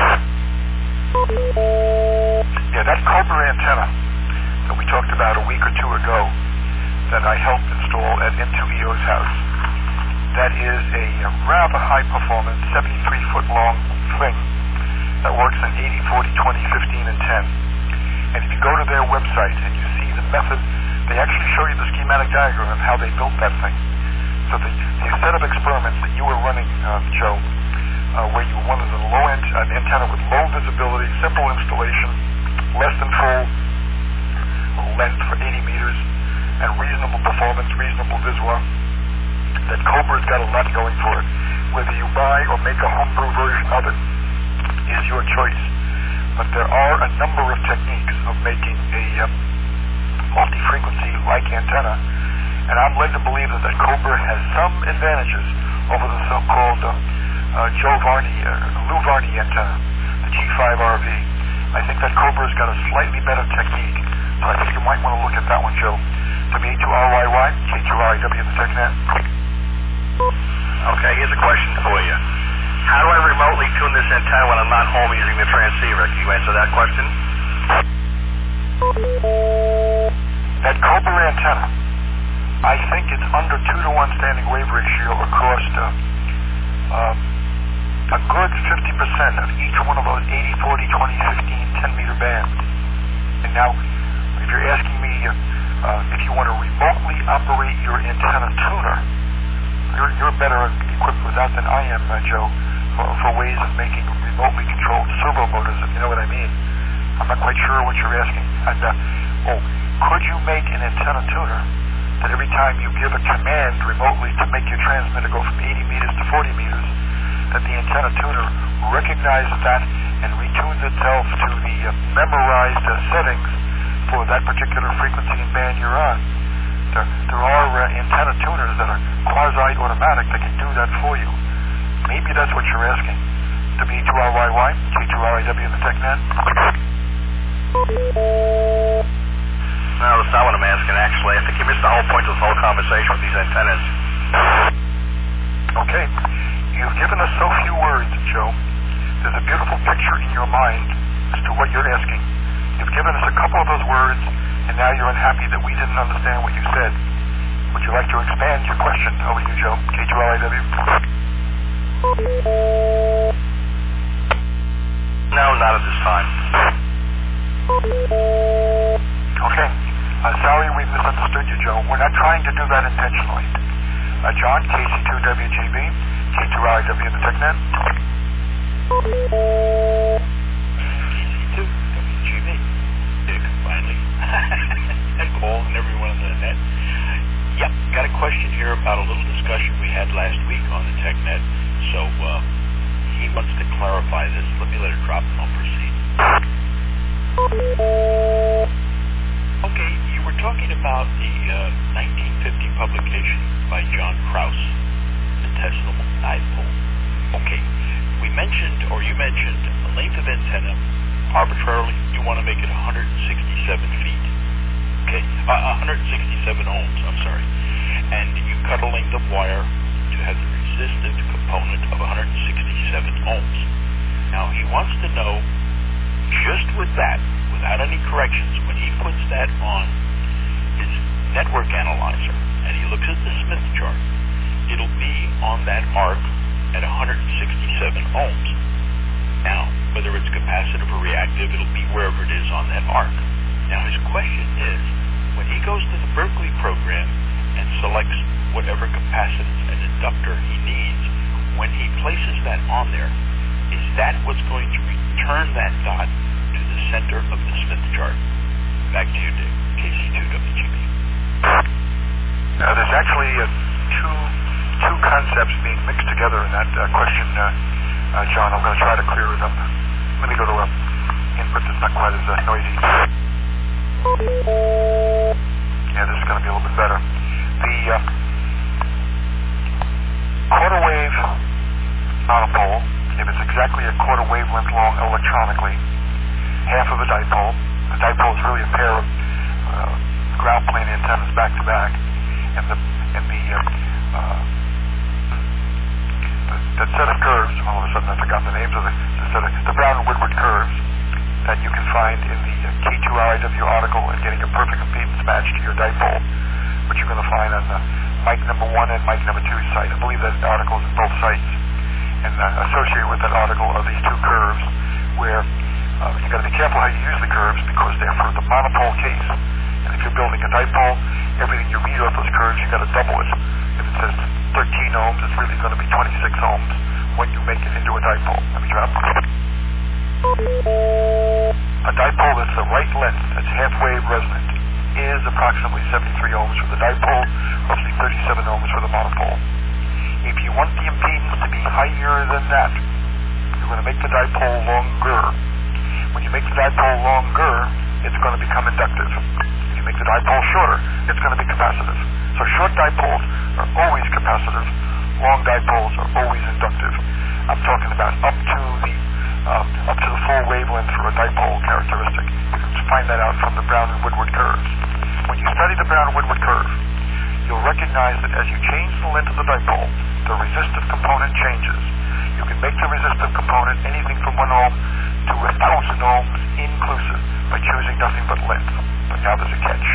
Yeah, that Cobra antenna that we talked about a week or two ago that I helped install at M two E O's house, that is a rather high-performance, seventy-three foot long thing, that works in eighty, forty, twenty, fifteen, and ten. And if you go to their website and you see the method, they actually show you the schematic diagram of how they built that thing. So the, the set of experiments that you were running, uh, Joe, uh, where you wanted a low-end an antenna with low visibility, simple installation, less than full length for eighty meters, and reasonable performance, reasonable visual, that Cobra's got a lot going for it. Whether you buy or make a homebrew version of it is your choice. But there are a number of techniques of making a uh, multi-frequency like antenna, and I'm led to believe that, that Cobra has some advantages over the so-called uh, uh, Joe Varney, uh, Lou Varney antenna, the G five R V. I think that Cobra's got a slightly better technique, so I think you might want to look at that one, Joe. To me, to R Y Y, K two R I W, the TechNet. Okay, here's a question for you. How do I remotely tune this antenna when I'm not home using the transceiver? Can you answer that question? That Cobra antenna, I think it's under two to one standing wave ratio across uh, uh, a good fifty percent of each one of those eighty, forty, twenty, fifteen, ten meter bands. And now, if you're asking me uh, uh, if you want to remotely operate your antenna tuner, you're, you're better equipped with that than I am, uh, Joe, for, for ways of making remotely controlled servo motors, if you know what I mean. I'm not quite sure what you're asking. And, uh, oh, could you make an antenna tuner that every time you give a command remotely to make your transmitter go from eighty meters to forty meters, that the antenna tuner recognizes that and retunes itself to the uh, memorized uh, settings for that particular frequency and band you're on? There, there are uh, antenna tuners that are quasi-automatic that can do that for you. Maybe that's what you're asking. To be two R Y Y, K two R I W in the TechNet. No, that's not what I'm asking, actually. I think you missed the whole point of this whole conversation with these antennas. Okay. You've given us so few words, Joe. There's a beautiful picture in your mind as to what you're asking. You've given us a couple of those words, and now you're unhappy that we didn't understand what you said. Would you like to expand your question? Over to you, Joe. K two R I W. No, not at this time. Okay. Uh, sorry we misunderstood you, Joe. We're not trying to do that intentionally. Uh, John, K C two W G B, K two R I W in the TechNet. K C two W G B. Dick, finally. And Paul and everyone on the net. Yep, got a question here about a little discussion we had last week on the TechNet. So, uh, he wants to clarify this. Let me let it drop and I'll proceed. Okay, you were talking about the uh, nineteen fifty publication by John Krause, Intestinal Dipole. Okay, we mentioned, or you mentioned, a length of antenna. Arbitrarily, you want to make it one hundred sixty-seven feet. Okay, uh, one hundred sixty-seven ohms, I'm sorry. And you cut a length of wire to have the resistive component of one hundred sixty-seven ohms. Now, he wants to know, just with that, without any corrections, when he puts that on his network analyzer and he looks at the Smith chart, it'll be on that arc at one hundred sixty-seven ohms. Now, whether it's capacitive or reactive, it'll be wherever it is on that arc. Now, his question is, when he goes to the Berkeley program and selects whatever capacitance and inductor he needs, when he places that on there, is that what's going to return that dot to the center of the Smith chart? Back to you, Dick. K C two W G B. Now, there's actually uh, two two concepts being mixed together in that uh, question, uh, uh, John. I'm going to try to clear it up. Let me go to uh, input that's not quite as uh, noisy. Yeah, this is going to be a little bit better. The uh, quarter wave monopole, if it's exactly a quarter wavelength long electronically, half of a dipole. The dipole is really a pair of uh, ground plane antennas back to back, and the and the, uh, uh, the that set of curves. All of a sudden, I forgot the names of the the, set of, the Brown and Woodward curves that you can find in the uh, K two R I W article and getting a perfect impedance match to your dipole, which you're going to find on the Mike number one and Mike number two site. I believe that article is in both sites. And uh, associated with that article are these two curves, where uh, you got to be careful how you use the curves because they're for the monopole case. And if you're building a dipole, everything you read off those curves, you got to double it. If it says thirteen ohms, it's really going to be twenty-six ohms when you make it into a dipole. Let me drop. A dipole that's the right length, that's half-wave resonant, is approximately seventy-three ohms for the dipole, roughly thirty-seven ohms for the monopole. If you want the impedance to be higher than that, you're going to make the dipole longer. When you make the dipole longer, it's going to become inductive. If you make the dipole shorter, it's going to be capacitive. So short dipoles are always capacitive. Long dipoles are always inductive. I'm talking about up to the um, up to the full wavelength for a dipole characteristic. You can find that out from the Brown and Woodward curves. When you study the Brown and Woodward curve, you'll recognize that as you change the length of the dipole, the resistive component changes. You can make the resistive component anything from one ohm to a thousand ohms inclusive by choosing nothing but length. But now there's a catch.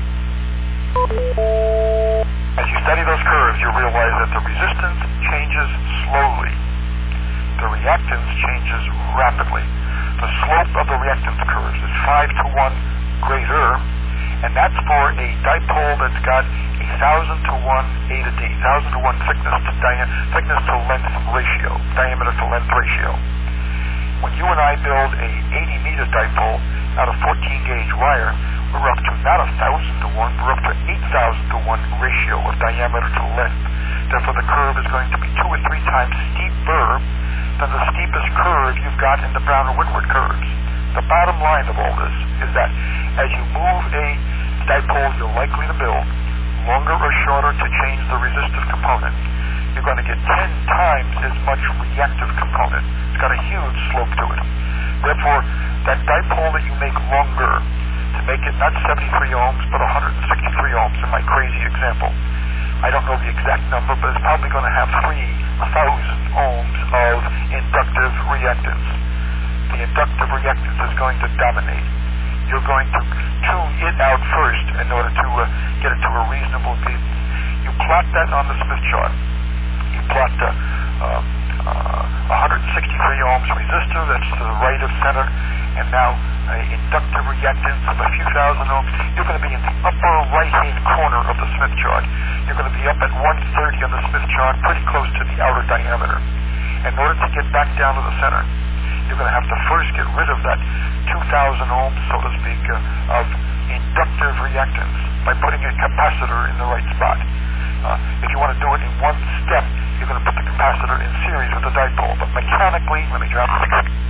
As you study those curves, you realize that the resistance changes slowly. The reactance changes rapidly. The slope of the reactance curves is five to one greater, and that's for a dipole that's got a thousand to one A to D, thousand to one thickness to dia- thickness to length ratio, diameter to length ratio. When you and I build a eighty meter dipole out of fourteen gauge wire, we're up to not a thousand to one, we're up to eight thousand to one ratio of diameter to length. Therefore, the curve is going to be two or three times steeper than the steepest curve you've got in the Brown and Woodward curves. The bottom line of all this is that as you move a dipole you're likely to build, longer or shorter to change the resistive component, you're going to get ten times as much reactive component. It's got a huge slope to it. Therefore, that dipole that you make longer, to make it not seventy-three ohms, but one hundred sixty-three ohms in my crazy example. I don't know the exact number, but it's probably going to have three thousand ohms of inductive reactance. The inductive reactance is going to dominate. You're going to tune it out first in order to uh, get it to a reasonable impedance. You plot that on the Smith chart. You plot the uh, uh, one hundred sixty-three ohms resistor, that's to the right of center, and now uh, inductive reactance of a few thousand ohms. You're going to be in the upper right-hand corner of the Smith chart. You're going to be up at one thirty on the Smith chart, pretty close to the outer diameter. In order to get back down to the center, you're going to have to first get rid of that two thousand ohms, so to speak, uh, of inductive reactance by putting a capacitor in the right spot. Uh, if you want to do it in one step, you're going to put the capacitor in series with the dipole. But mechanically, let me drop it.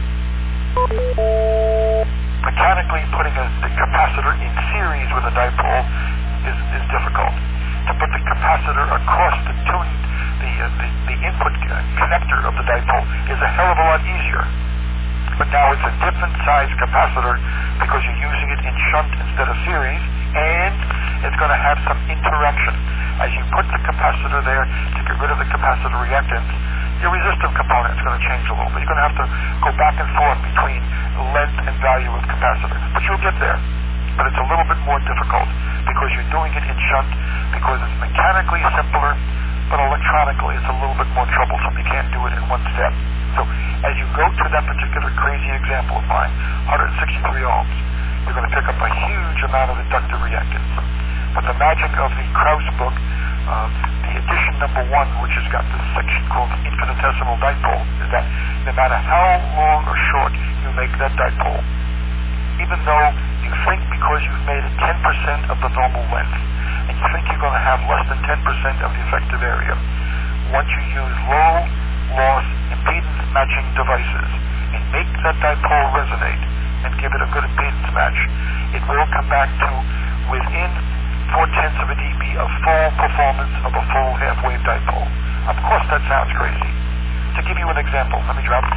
Mechanically, putting a, the capacitor in series with a dipole is, is difficult. To put the capacitor across the tune, the, uh, the, the input connector of the dipole is a hell of a lot easier. But now it's a different size capacitor because you're using it in shunt instead of series, and it's going to have some interaction. As you put the capacitor there to get rid of the capacitor reactance, your resistive component is going to change a little bit. You're going to have to go back and forth between length and value of capacitor. But you'll get there. But it's a little bit more difficult because you're doing it in shunt, because it's mechanically simpler, but electronically it's a little bit more troublesome. You can't do it in one step. So as you go to that particular crazy example of mine, one hundred sixty-three ohms, you're going to pick up a huge amount of inductive reactance. But the magic of the Krauss book, um, the edition number one, which has got this section called the infinitesimal dipole, is that no matter how long or short you make that dipole, even though you think because you've made it ten percent of the normal length, and you think you're going to have less than ten percent of the effective area, once you use low loss impedance matching devices and make that dipole resonate and give it a good impedance match, it will come back to within four-tenths of a dB of full performance of a full half-wave dipole. Of course, that sounds crazy. To give you an example, let me drop it.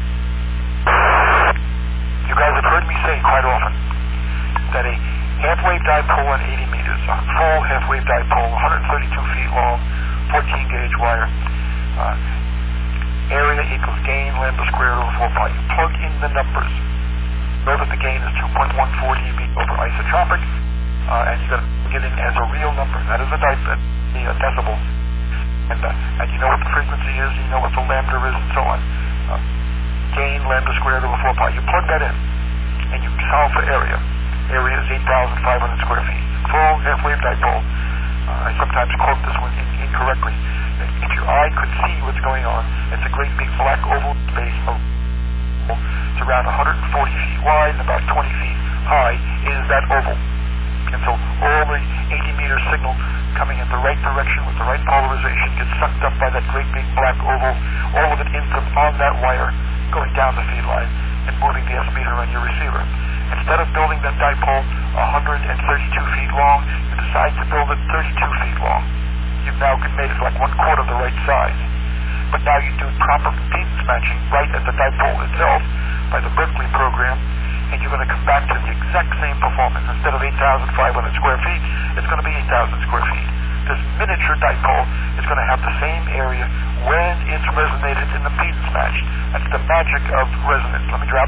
You guys have heard me say quite often that a half-wave dipole at eighty meters, a full half-wave dipole, one hundred thirty-two feet long, fourteen gauge wire, uh, area equals gain lambda squared over four pi. You plug in the numbers. Know that the gain is two point one four dB over isotropic, uh, and you're going to get in as a real number. That is a, di- a decibel. And, uh, and you know what the frequency is, you know what the lambda is, and so on. Uh, gain lambda squared over four pi. You plug that in, and you solve for area. Area is eight thousand five hundred square feet. Full half-wave dipole. Uh, I sometimes quote this one in, incorrectly. If your eye could see what's going on, it's a great big black oval space. It's around one hundred forty feet wide and about twenty feet high is that oval. And so all the eighty meter signal coming in the right direction with the right polarization gets sucked up by that great big black oval, all of it ends up on that wire going down the feed line and moving the S meter on your receiver. Instead of building that dipole one hundred thirty-two feet long, you decide to build it thirty-two feet long. You've now made it like one quarter the right size. But now you do proper impedance matching right at the dipole itself by the Berkeley program, and you're going to come back to the exact same performance. Instead of eight thousand five hundred square feet, it's going to be eight thousand square feet. This miniature dipole is going to have the same area when it's resonated in the impedance match. That's the magic of resonance. Let me drop.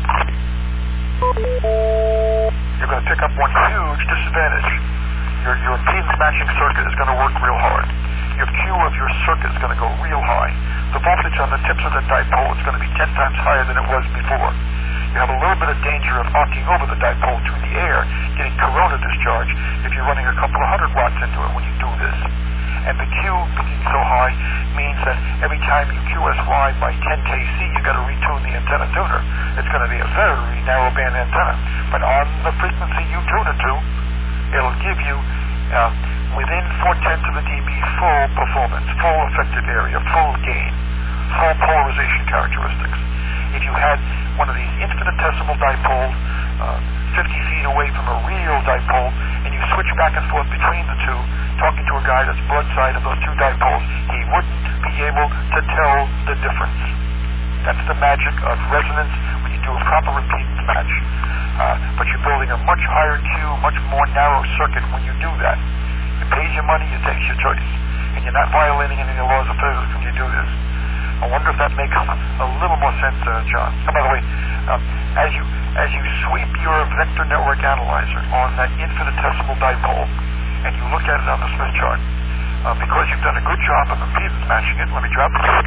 You're going to pick up one huge disadvantage. Your, your impedance matching circuit is going to work real hard. Your Q of your circuit is going to go real high. The voltage on the tips of the dipole is going to be ten times higher than it was before. You have a little bit of danger of arcing over the dipole through the air, getting corona discharge if you're running a couple of hundred watts into it when you do this. And the Q being so high means that every time you Q S Y by ten K C, you got to retune the antenna tuner. It's going to be a very narrow band antenna. But on the frequency you tune it to, it'll give you uh, within four tenths of a dB full performance, full effective area, full gain, full polarization characteristics. If you had one of these infinitesimal dipoles uh, fifty feet away from a real dipole, and you switch back and forth between the two, talking to a guy that's broadside of those two dipoles, he wouldn't be able to tell the difference. That's the magic of resonance when you do a proper impedance match. Uh, but you're building a much higher Q, much more narrow circuit when you do that. You pay your money, you take your choice. And you're not violating any of the laws of physics when you do this. I wonder if that makes a little more sense, uh, John. And by the way, um, as you as you sweep your vector network analyzer on that infinitesimal dipole, and you look at it on the Smith chart, uh, because you've done a good job of impedance matching it, let me drop it.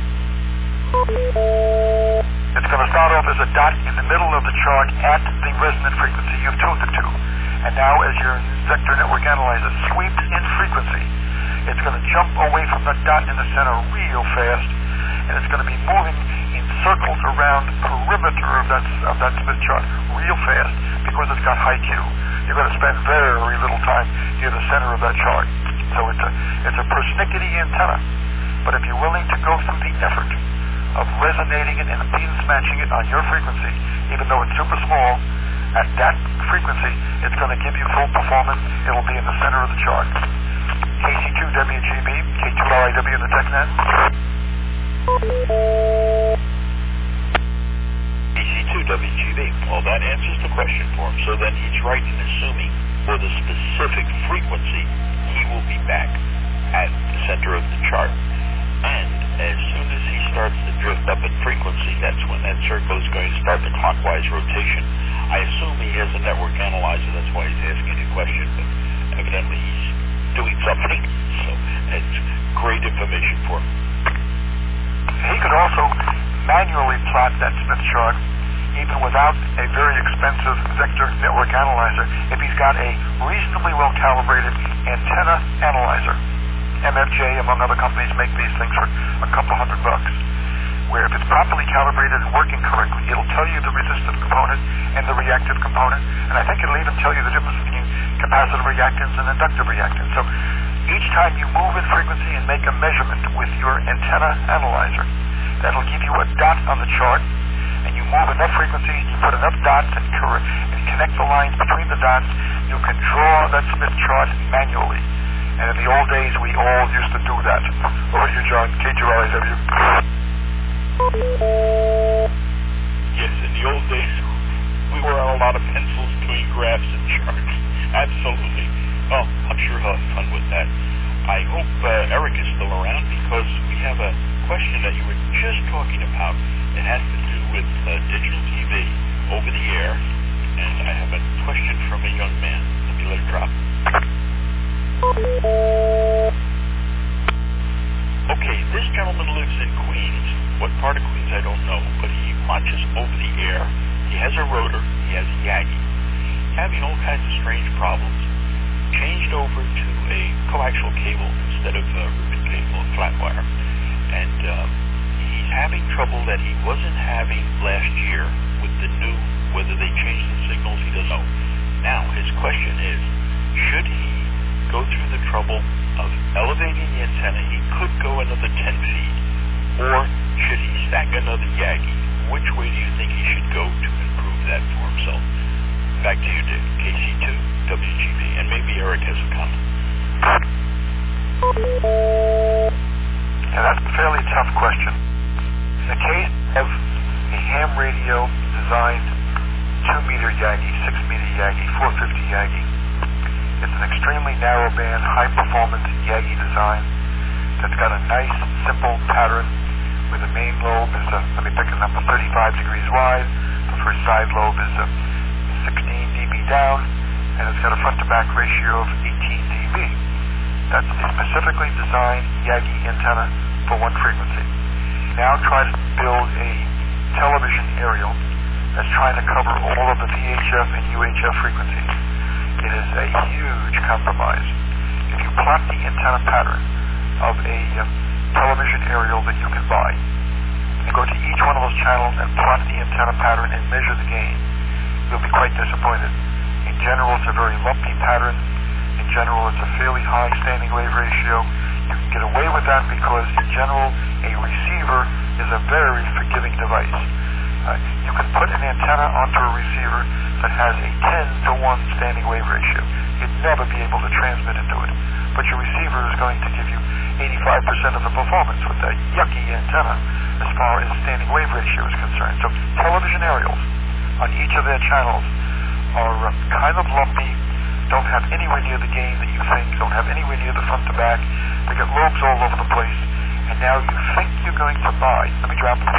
It's going to start off as a dot in the middle of the chart at the resonant frequency you've tuned it to. And now as your vector network analyzer sweeps in frequency, it's going to jump away from the dot in the center real fast, and it's going to be moving in circles around the perimeter of that, of that Smith chart real fast because it's got high Q. You're going to spend very little time near the center of that chart. So it's a, it's a persnickety antenna. But if you're willing to go through the effort of resonating it and impedance matching it on your frequency, even though it's super small, at that frequency, it's going to give you full performance. It'll be in the center of the chart. K C two W G B, K two L I W in the TechNet. K C two W G B. Well, that answers the question for him. So then he's right in assuming for the specific frequency, he will be back at the center of the chart. And as soon as he starts to drift up in frequency, that's when that circle is going to start the clockwise rotation. I assume he has a network analyzer, that's why he's asking the question, but evidently he's doing something. So that's great information for him. He could also manually plot that Smith chart even without a very expensive vector network analyzer if he's got a reasonably well calibrated antenna analyzer. M F J, among other companies, make these things for a couple hundred bucks. Where if it's properly calibrated and working correctly, it'll tell you the resistive component and the reactive component, and I think it'll even tell you the difference between capacitive reactance and inductive reactance. So each time you move in frequency and make a measurement with your antenna analyzer, that'll give you a dot on the chart, and you move enough frequency, you put enough dots and, cor- and connect the lines between the dots, you can draw that Smith chart manually. And in the old days, we all used to do that. Over to you, John, K two L I W. Yes, in the old days, we were on a lot of pencils doing graphs and charts. Absolutely. Oh, I'm sure he'll have fun with that. I hope uh, Eric is still around because we have a question that you were just talking about. It has to do with uh, digital T V over the air, and I have a question from a young man. Let me let it drop. Okay, this gentleman lives in Queens, What part of Queens, I don't know, but he watches over the air. He has a rotor. He has a Yagi. Having all kinds of strange problems. Changed over to a coaxial cable instead of a ribbon cable, flat wire. And uh, he's having trouble that he wasn't having last year with the new, whether they changed the signals, he doesn't know. Now, his question is, should he go through the trouble of elevating the antenna? He could go another ten feet. Or should he stack another Yagi? Which way do you think he should go to improve that for himself? Back to you, Dick. K C two, W G B, and maybe Eric has a comment. Yeah, that's a fairly tough question. In the case of a ham radio designed two meter Yagi, six meter Yagi, four fifty Yagi, it's an extremely narrow band, high performance Yagi design that's got a nice, simple pattern where the main lobe is, a, let me pick a number, thirty-five degrees wide. The first side lobe is a sixteen decibels down, and it's got a front to back ratio of eighteen decibels. That's a specifically designed Yagi antenna for one frequency. Now try to build a television aerial that's trying to cover all of the V H F and U H F frequencies. It is a huge compromise. If you plot the antenna pattern of a uh, television aerial that you can buy, and go to each one of those channels and plot the antenna pattern and measure the gain, you'll be quite disappointed. In general, it's a very lumpy pattern. In general, it's a fairly high standing wave ratio. You can get away with that because, in general, a receiver is a very forgiving device. Uh, you can put an antenna onto a receiver that has a ten to one standing wave ratio. You'd never be able to transmit into it. But your receiver is going to give you eighty-five percent of the performance with that yucky antenna as far as standing wave ratio is concerned. So television aerials on each of their channels are uh, kind of lumpy, don't have anywhere near the gain that you think, don't have anywhere near the front to back. They got lobes all over the place, and now you think you're going to buy, let me drop it.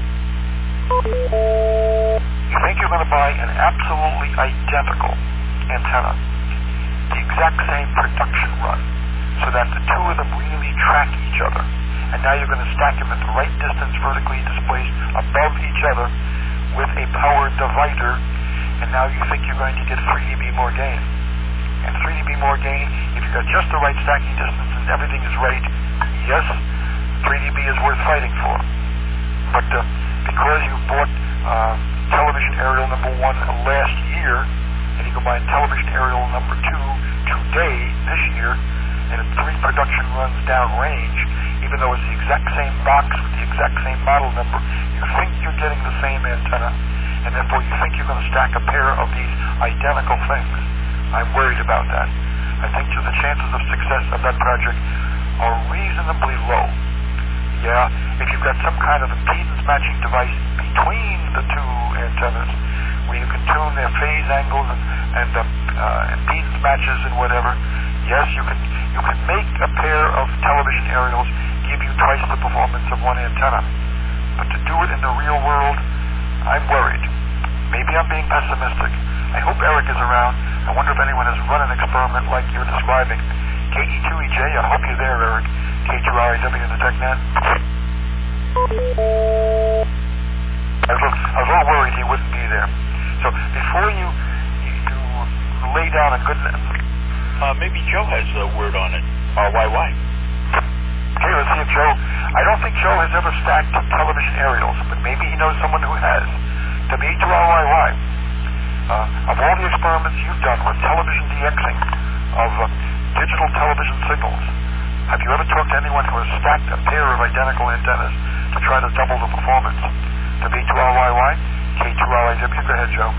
You think you're going to buy an absolutely identical antenna, the exact same production run, so that the two of them really track each other, and now you're going to stack them at the right distance vertically displaced above each other with a power divider, and now you think you're going to get three decibels more gain. And three decibels more gain, if you've got just the right stacking distance and everything is right, yes, three decibels is worth fighting for. But uh, because you bought uh, television aerial number one last year, and you can buy television aerial number two today, this year, and it's three production runs downrange, even though it's the exact same box with the exact same model number, you think you're getting the same antenna, and therefore you think you're going to stack a pair of these identical things. I'm worried about that. I think the chances of success of that project are reasonably low. Yeah, if you've got some kind of impedance matching device between the two antennas, where you can tune their phase angles and, and uh, uh, impedance matches and whatever, yes, you can you can make a pair of television aerials give you twice the performance of one antenna. But to do it in the real world, I'm worried. Maybe I'm being pessimistic. I hope Eric is around. I wonder if anyone has run an experiment like you're describing. K E two E J, I hope you're there, Eric. K two R I W in the TechNet. I was, I was a little worried he wouldn't be there. So before you, you, you lay down a good... Uh, maybe Joe has a word on it. R Y Y. Okay, let's see if Joe... I don't think Joe has ever stacked television aerials, but maybe he knows someone who has. W E two R Y Y. Uh, of all the experiments you've done with television DXing of uh, digital television signals, have you ever talked to anyone who has stacked a pair of identical antennas to try to double the performance? W E two R Y Y, K two R I W, go ahead, Joe.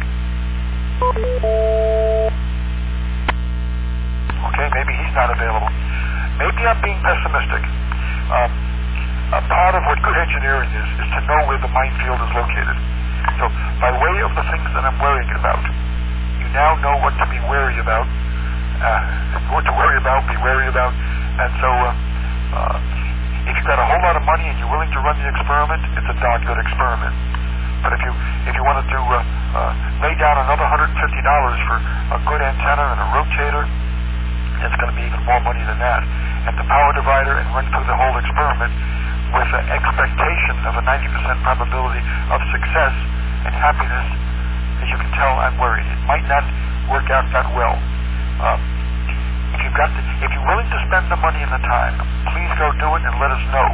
Okay, maybe he's not available. Maybe I'm being pessimistic. Um, a part of what good engineering is, is to know where the minefield is located. So, by way of the things that I'm worrying about, you now know what to be wary about, uh, what to worry about, be wary about, and so, uh, uh, if you've got a whole lot of money and you're willing to run the experiment, it's a darn good experiment. But if you if you wanted to uh, uh, lay down another one hundred fifty dollars for a good antenna and a rotator, it's going to be even more money than that. And the power divider and run through the whole experiment with an expectation of a ninety percent probability of success and happiness. As you can tell, I'm worried. It might not work out that well. Um, if you've got, the, if you're willing to spend the money and the time, please go do it and let us know.